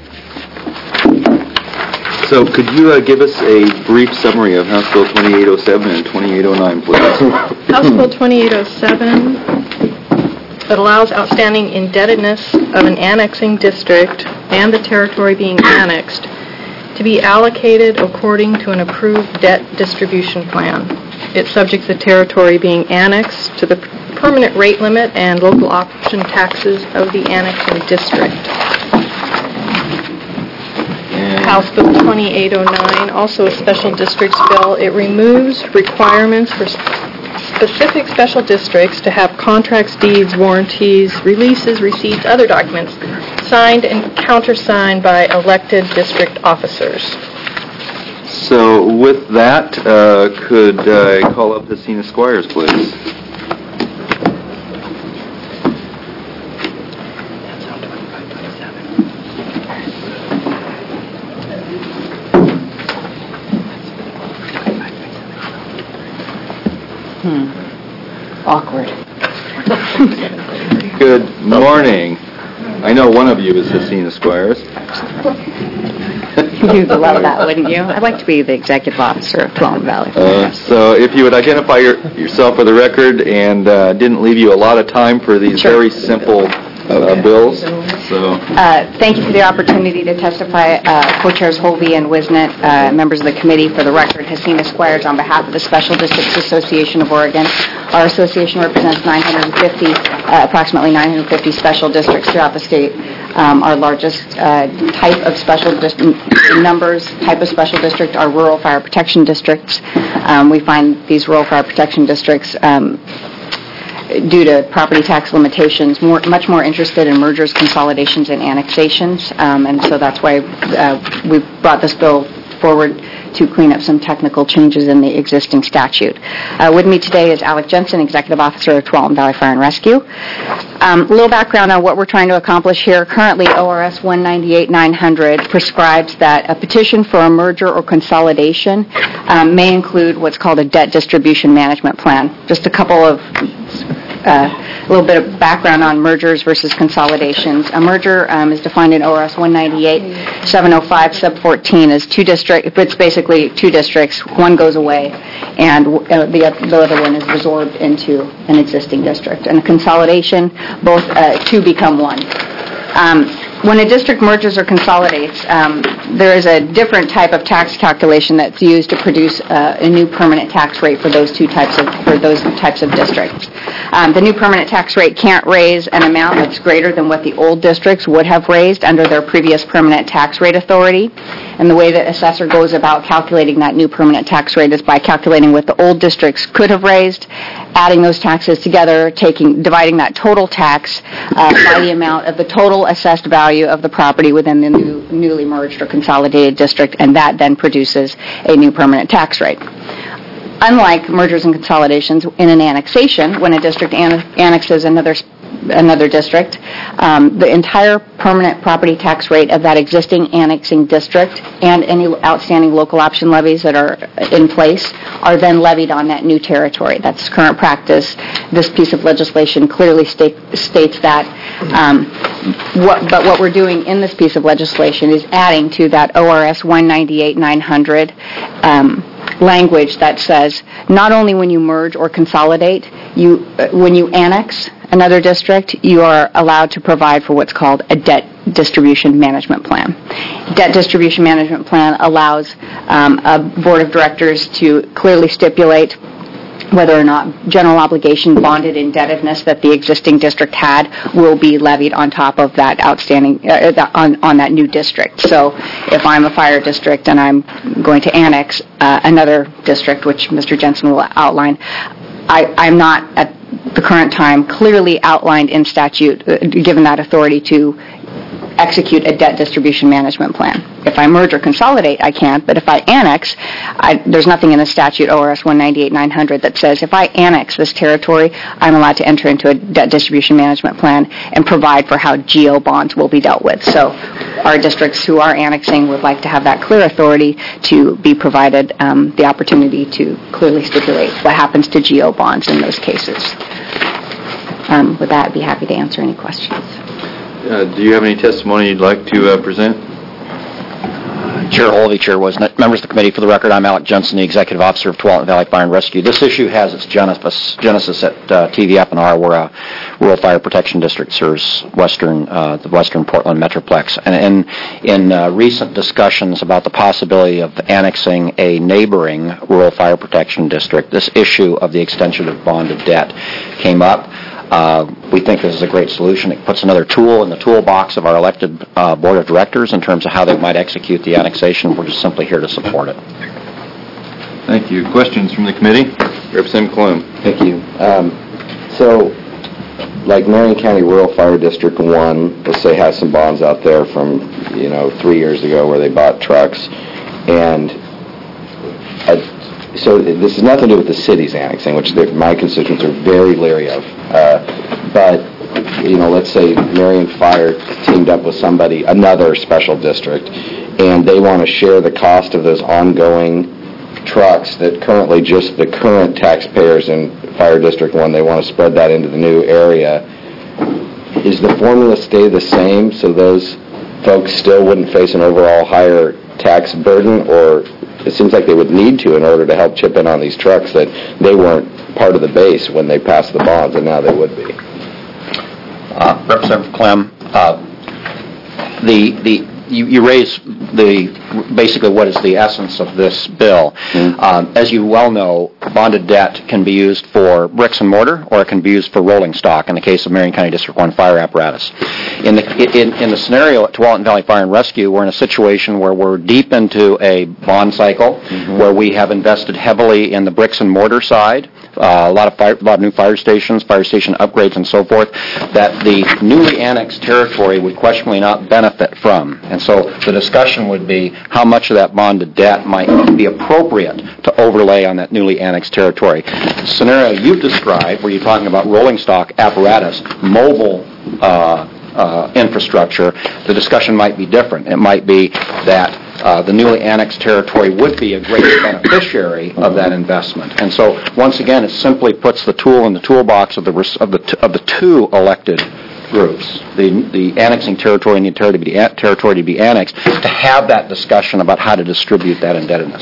So could you uh, give us a brief summary of House Bill twenty-eight oh seven and twenty-eight oh nine, please? House Bill twenty-eight oh seven, that allows outstanding indebtedness of an annexing district and the territory being annexed to be allocated according to an approved debt distribution plan. It subjects the territory being annexed to the permanent rate limit and local option taxes of the annexing district. House Bill twenty-eight oh nine, also a special districts bill. It removes requirements for specific special districts to have contracts, deeds, warranties, releases, receipts, other documents signed and countersigned by elected district officers. So with that, uh, could I call up Hesina Squires, please? Hmm. Awkward. Good morning. I know one of you is Hesina Squires. You'd love that, wouldn't you? I'd like to be the executive officer of Tuolumne Valley. Uh, so if you would identify your, yourself for the record and uh, didn't leave you a lot of time for these Sure. very simple uh, bills. So Uh, Thank you for the opportunity to testify. Uh, Co-chairs Holvey and Wisnet, uh, members of the committee, for the record, Hesina Squires on behalf of the Special Districts Association of Oregon. Our association represents nine hundred fifty, uh, approximately nine hundred fifty special districts throughout the state. Um, Our largest uh, type of special district, numbers, type of special district are rural fire protection districts. Um, We find these rural fire protection districts um, due to property tax limitations, more, much more interested in mergers, consolidations, and annexations, um, and so that's why uh, we brought this bill forward to clean up some technical changes in the existing statute. Uh, with me today is Alec Jensen, Executive Officer of Tuolumne Valley Fire and Rescue. Um, a little background on what we're trying to accomplish here. Currently, O R S one ninety-eight nine hundred prescribes that a petition for a merger or consolidation um, may include what's called a debt distribution management plan. Just a couple of Uh, a little bit of background on mergers versus consolidations. A merger um, is defined in O R S one ninety-eight seven oh five sub fourteen as two districts. It's basically two districts. One goes away, and uh, the, the other one is absorbed into an existing district. And a consolidation, both uh, two become one. Um, when a district merges or consolidates, um, there is a different type of tax calculation that's used to produce uh, a new permanent tax rate for those two types of for those types of districts. Um, the new permanent tax rate can't raise an amount that's greater than what the old districts would have raised under their previous permanent tax rate authority. And the way that assessor goes about calculating that new permanent tax rate is by calculating what the old districts could have raised, adding those taxes together, taking dividing that total tax uh, by the amount of the total assessed value of the property within the new, newly merged or consolidated district, and that then produces a new permanent tax rate. Unlike mergers and consolidations, in an annexation, when a district an- annexes another another district, um, the entire permanent property tax rate of that existing annexing district and any outstanding local option levies that are in place are then levied on that new territory. That's current practice. This piece of legislation clearly state, states that. Um, what, but what we're doing in this piece of legislation is adding to that O R S one ninety-eight nine hundred um, language that says not only when you merge or consolidate, you uh, when you annex another district, you are allowed to provide for what's called a debt distribution management plan. Debt distribution management plan allows um, a board of directors to clearly stipulate whether or not general obligation bonded indebtedness that the existing district had will be levied on top of that outstanding, uh, that on, on that new district. So if I'm a fire district and I'm going to annex uh, another district, which Mister Jensen will outline, I, I'm not at the current time clearly outlined in statute, uh, given that authority to execute a debt distribution management plan. If I merge or consolidate, I can't, but if I annex, I, there's nothing in the statute O R S one ninety-eight nine hundred that says if I annex this territory, I'm allowed to enter into a debt distribution management plan and provide for how G O bonds will be dealt with. So our districts who are annexing would like to have that clear authority to be provided um, the opportunity to clearly stipulate what happens to G O bonds in those cases. Um, with that, I'd be happy to answer any questions. Uh, do you have any testimony you'd like to uh, present? Chair Holvey, Chair Wisnet, members of the committee, for the record, I'm Alec Jensen, the Executive Officer of Tuolumne Valley Fire and Rescue. This issue has its genesis, genesis at uh, T V F and R, where a rural fire protection district serves western, uh, the western Portland Metroplex. And in, in uh, recent discussions about the possibility of annexing a neighboring rural fire protection district, this issue of the extension of bonded debt came up. Uh, we think this is a great solution. It puts another tool in the toolbox of our elected uh, board of directors in terms of how they might execute the annexation. We're just simply here to support it. Thank you. Questions from the committee? Representative Clume. Thank you. Um, so, like Marion County Rural Fire District one, let's say, has some bonds out there from, you know, three years ago where they bought trucks, and I, so this has nothing to do with the city's annexing, which my constituents are very leery of. Uh, but, you know, let's say Marion Fire teamed up with somebody, another special district, and they want to share the cost of those ongoing trucks that currently just the current taxpayers in Fire District one, they want to spread that into the new area. Is the formula stay the same so those folks still wouldn't face an overall higher tax burden, or it seems like they would need to in order to help chip in on these trucks that they weren't part of the base when they passed the bonds, and now they would be? Uh, Representative Clem, uh, the the you, you raise the basically what is the essence of this bill. Mm-hmm. Um, as you well know, bonded debt can be used for bricks and mortar, or it can be used for rolling stock. In the case of Marion County District one fire apparatus, in the in, in the scenario at Tualatin Valley Fire and Rescue, we're in a situation where we're deep into a bond cycle, mm-hmm. where we have invested heavily in the bricks and mortar side. Uh, a lot of fire, a lot of new fire stations, fire station upgrades, and so forth, that the newly annexed territory would questionably not benefit from. And so the discussion would be how much of that bonded debt might be appropriate to overlay on that newly annexed territory. The scenario you've described, where you're talking about rolling stock apparatus, mobile uh, uh, infrastructure, the discussion might be different. It might be that Uh, the newly annexed territory would be a great beneficiary of that investment. And so, once again, it simply puts the tool in the toolbox of the of the of the two elected groups, the the annexing territory and the territory to be, territory to be annexed, to have that discussion about how to distribute that indebtedness.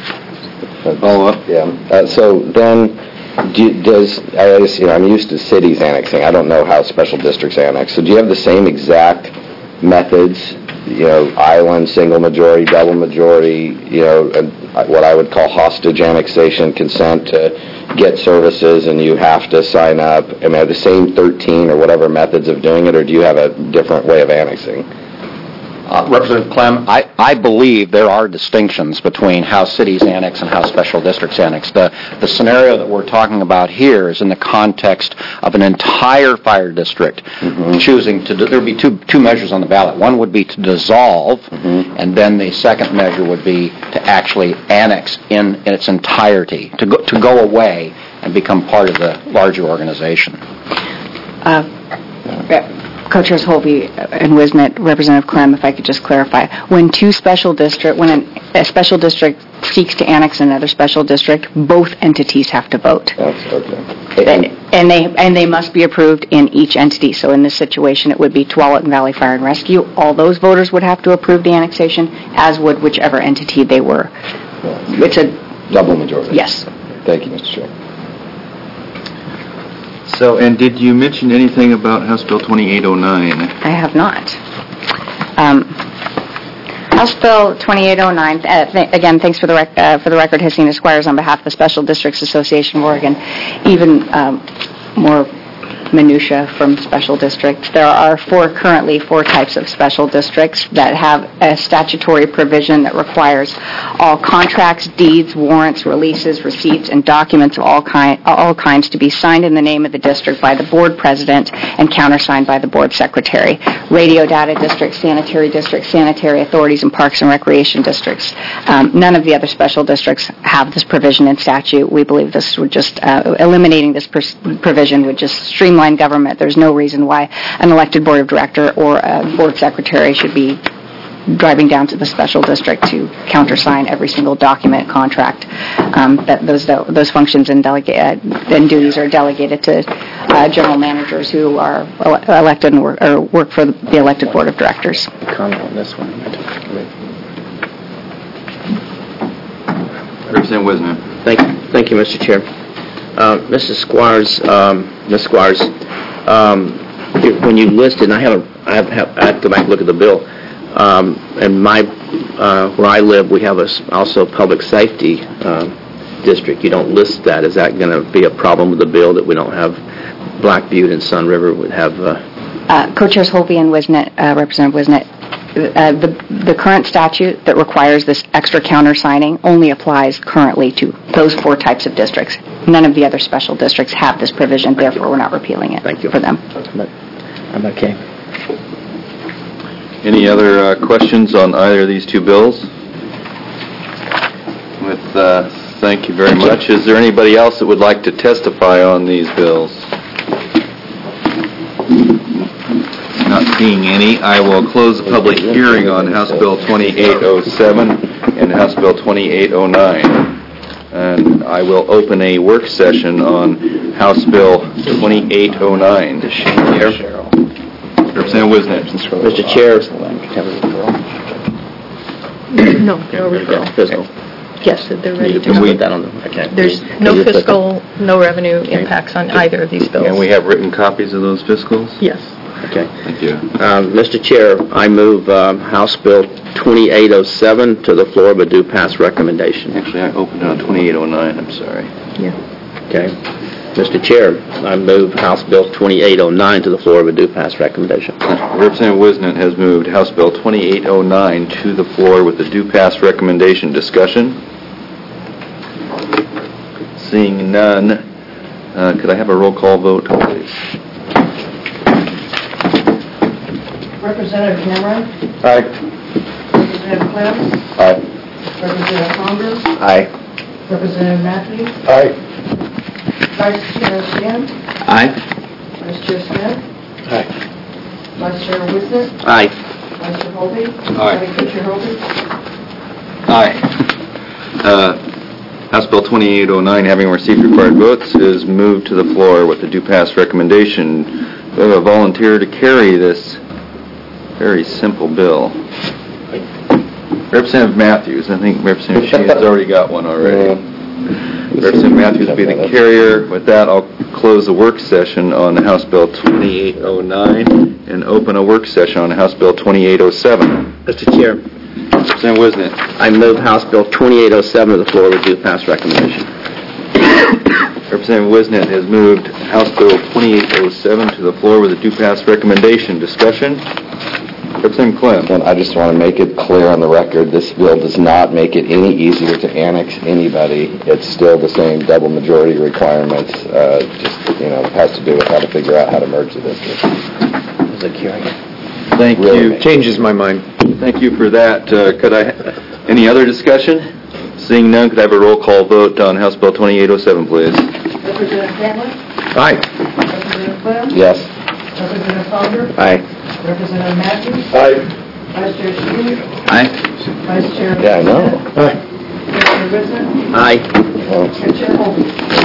Follow up? Yeah. Uh, so then, do, does I just, you know I'm used to cities annexing. I don't know how special districts annex. So do you have the same exact methods? You know, island, single majority, double majority, you know, what I would call hostage annexation, consent to get services, and you have to sign up. I mean, are the same thirteen or whatever methods of doing it, or do you have a different way of annexing? Uh, Representative Clem, I, I believe there are distinctions between how cities annex and how special districts annex. The, the scenario that we're talking about here is in the context of an entire fire district mm-hmm. choosing to, there would be two, two measures on the ballot. One would be to dissolve, mm-hmm. and then the second measure would be to actually annex in, in its entirety, to go, to go away and become part of the larger organization. Uh, Co-Chairs Holvey and Wisnet, Representative Clem, if I could just clarify, when two special district, when an, a special district seeks to annex another special district, both entities have to vote. That's okay. And, and they and they must be approved in each entity. So in this situation, it would be Tualatin Valley Fire and Rescue. All those voters would have to approve the annexation, as would whichever entity they were. It's a double majority. Yes. Thank you, Mister Chair. So, and did you mention anything about House Bill twenty-eight oh nine? I have not. Um, House Bill twenty-eight oh nine, uh, th- again, thanks for the, rec- uh, for the record, Hasina Squires on behalf of the Special Districts Association of Oregon. Even um, more minutia from special districts. There are four currently four types of special districts that have a statutory provision that requires all contracts, deeds, warrants, releases, receipts, and documents of all kind all kinds to be signed in the name of the district by the board president and countersigned by the board secretary. Radio data districts, sanitary districts, sanitary authorities, and parks and recreation districts. Um, none of the other special districts have this provision in statute. We believe this would just uh, eliminating this pr- provision would just streamline government. There's no reason why an elected board of director or a board secretary should be driving down to the special district to countersign every single document, contract. Um, that those those functions and delegate uh, and duties are delegated to uh, general managers who are ele- elected and work, or work for the elected board of directors. Comment on this one. Representative Wisner. Thank you, thank you, Mister Chair. Uh, Missus Squires, um, Miz Squires, um, it, when you listed, and I have, a, I have, have, I have to go back and look at the bill. Um, and my, uh, where I live, we have a, also a public safety uh, district. You don't list that. Is that going to be a problem with the bill that we don't have Black Butte and Sun River would have? Uh, uh, Co-Chairs Holvey and Wisnet, uh, Representative Wisnet. Uh, the the current statute that requires this extra countersigning only applies currently to those four types of districts. None of the other special districts have this provision, therefore we're not repealing it Thank you. for them. I'm okay. Any other uh, questions on either of these two bills? With uh, thank you very much. Is there anybody else that would like to testify on these bills? Not seeing any, I will close the public hearing on House Bill twenty-eight oh seven and House Bill twenty-eight oh nine. and I will open a work session on House Bill twenty-eight oh nine. Representative Wisnet. Mister Chair. No, no refill. Fiscal. Yes, they're ready to Can go. we put that on the, okay. There's Can no you put fiscal, no revenue impacts on either of these bills. And we have written copies of those fiscals? Yes. that? Okay. Thank you. Um, Mister Chair, I move um, House Bill twenty-eight oh seven to the floor, but do pass recommendation. Actually, I opened it on twenty-eight oh nine, I'm sorry. Yeah. Okay. Mister Chair, I move House Bill twenty-eight oh nine to the floor, but do pass recommendation. Representative Wisnet has moved House Bill twenty-eight oh nine to the floor with the due pass recommendation. Discussion? Seeing none, uh, could I have a roll call vote, please? Representative Cameron. Aye. Representative Clem. Aye. Representative Conger. Aye. Representative Matthews. Aye. Vice Chair Sheehan. Aye. Vice Chair Smith. Aye. Vice Chair Wisnet. Aye. Vice Chair Hovey. Aye. Co-Chair Hovey. Aye. Uh, House Bill twenty-eight oh nine, having received required votes, is moved to the floor with the due pass recommendation. We have a volunteer to carry this very simple bill. Representative Matthews, I think Representative Sheehan's already got one already. Representative Matthews will be the carrier. With that, I'll close the work session on House Bill twenty-eight oh nine and open a work session on House Bill twenty-eight oh seven. Mister Chair, Representative Wisnet. I move House Bill twenty-eight oh seven to the floor with due pass recommendation. Representative Wisnet has moved House Bill twenty-eight oh seven to the floor with a due pass recommendation. Discussion? Representative Clem. And I just want to make it clear on the record, this bill does not make it any easier to annex anybody. It's still the same double majority requirements, uh, just, you know, it has to do with how to figure out how to merge the districts. Is it carrying? Thank Really you. Changes my mind. Thank you for that. Uh, Could I, any other discussion? Seeing none, could I have a roll call vote on House Bill twenty-eight oh seven, please? Representative Cameron. Aye. Representative Clem. Yes. Representative Conger. Aye. Representative Matthews. Aye. Vice Chair Sheehan. Aye. Vice Chair. Yeah, I know. Vice Chair Wisnet. Aye. Co-Chair Hovey.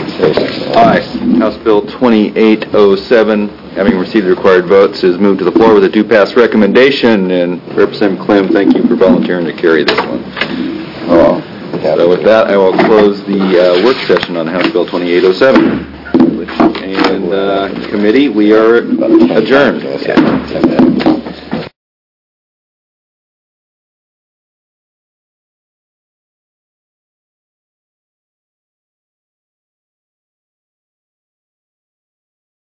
Aye. House Bill twenty-eight oh seven, having received the required votes, is moved to the floor with a due pass recommendation. And Representative Clem, thank you for volunteering to carry this one. Oh, So with that, I will close the uh, work session on House Bill twenty-eight oh seven. And uh, committee, we are adjourned.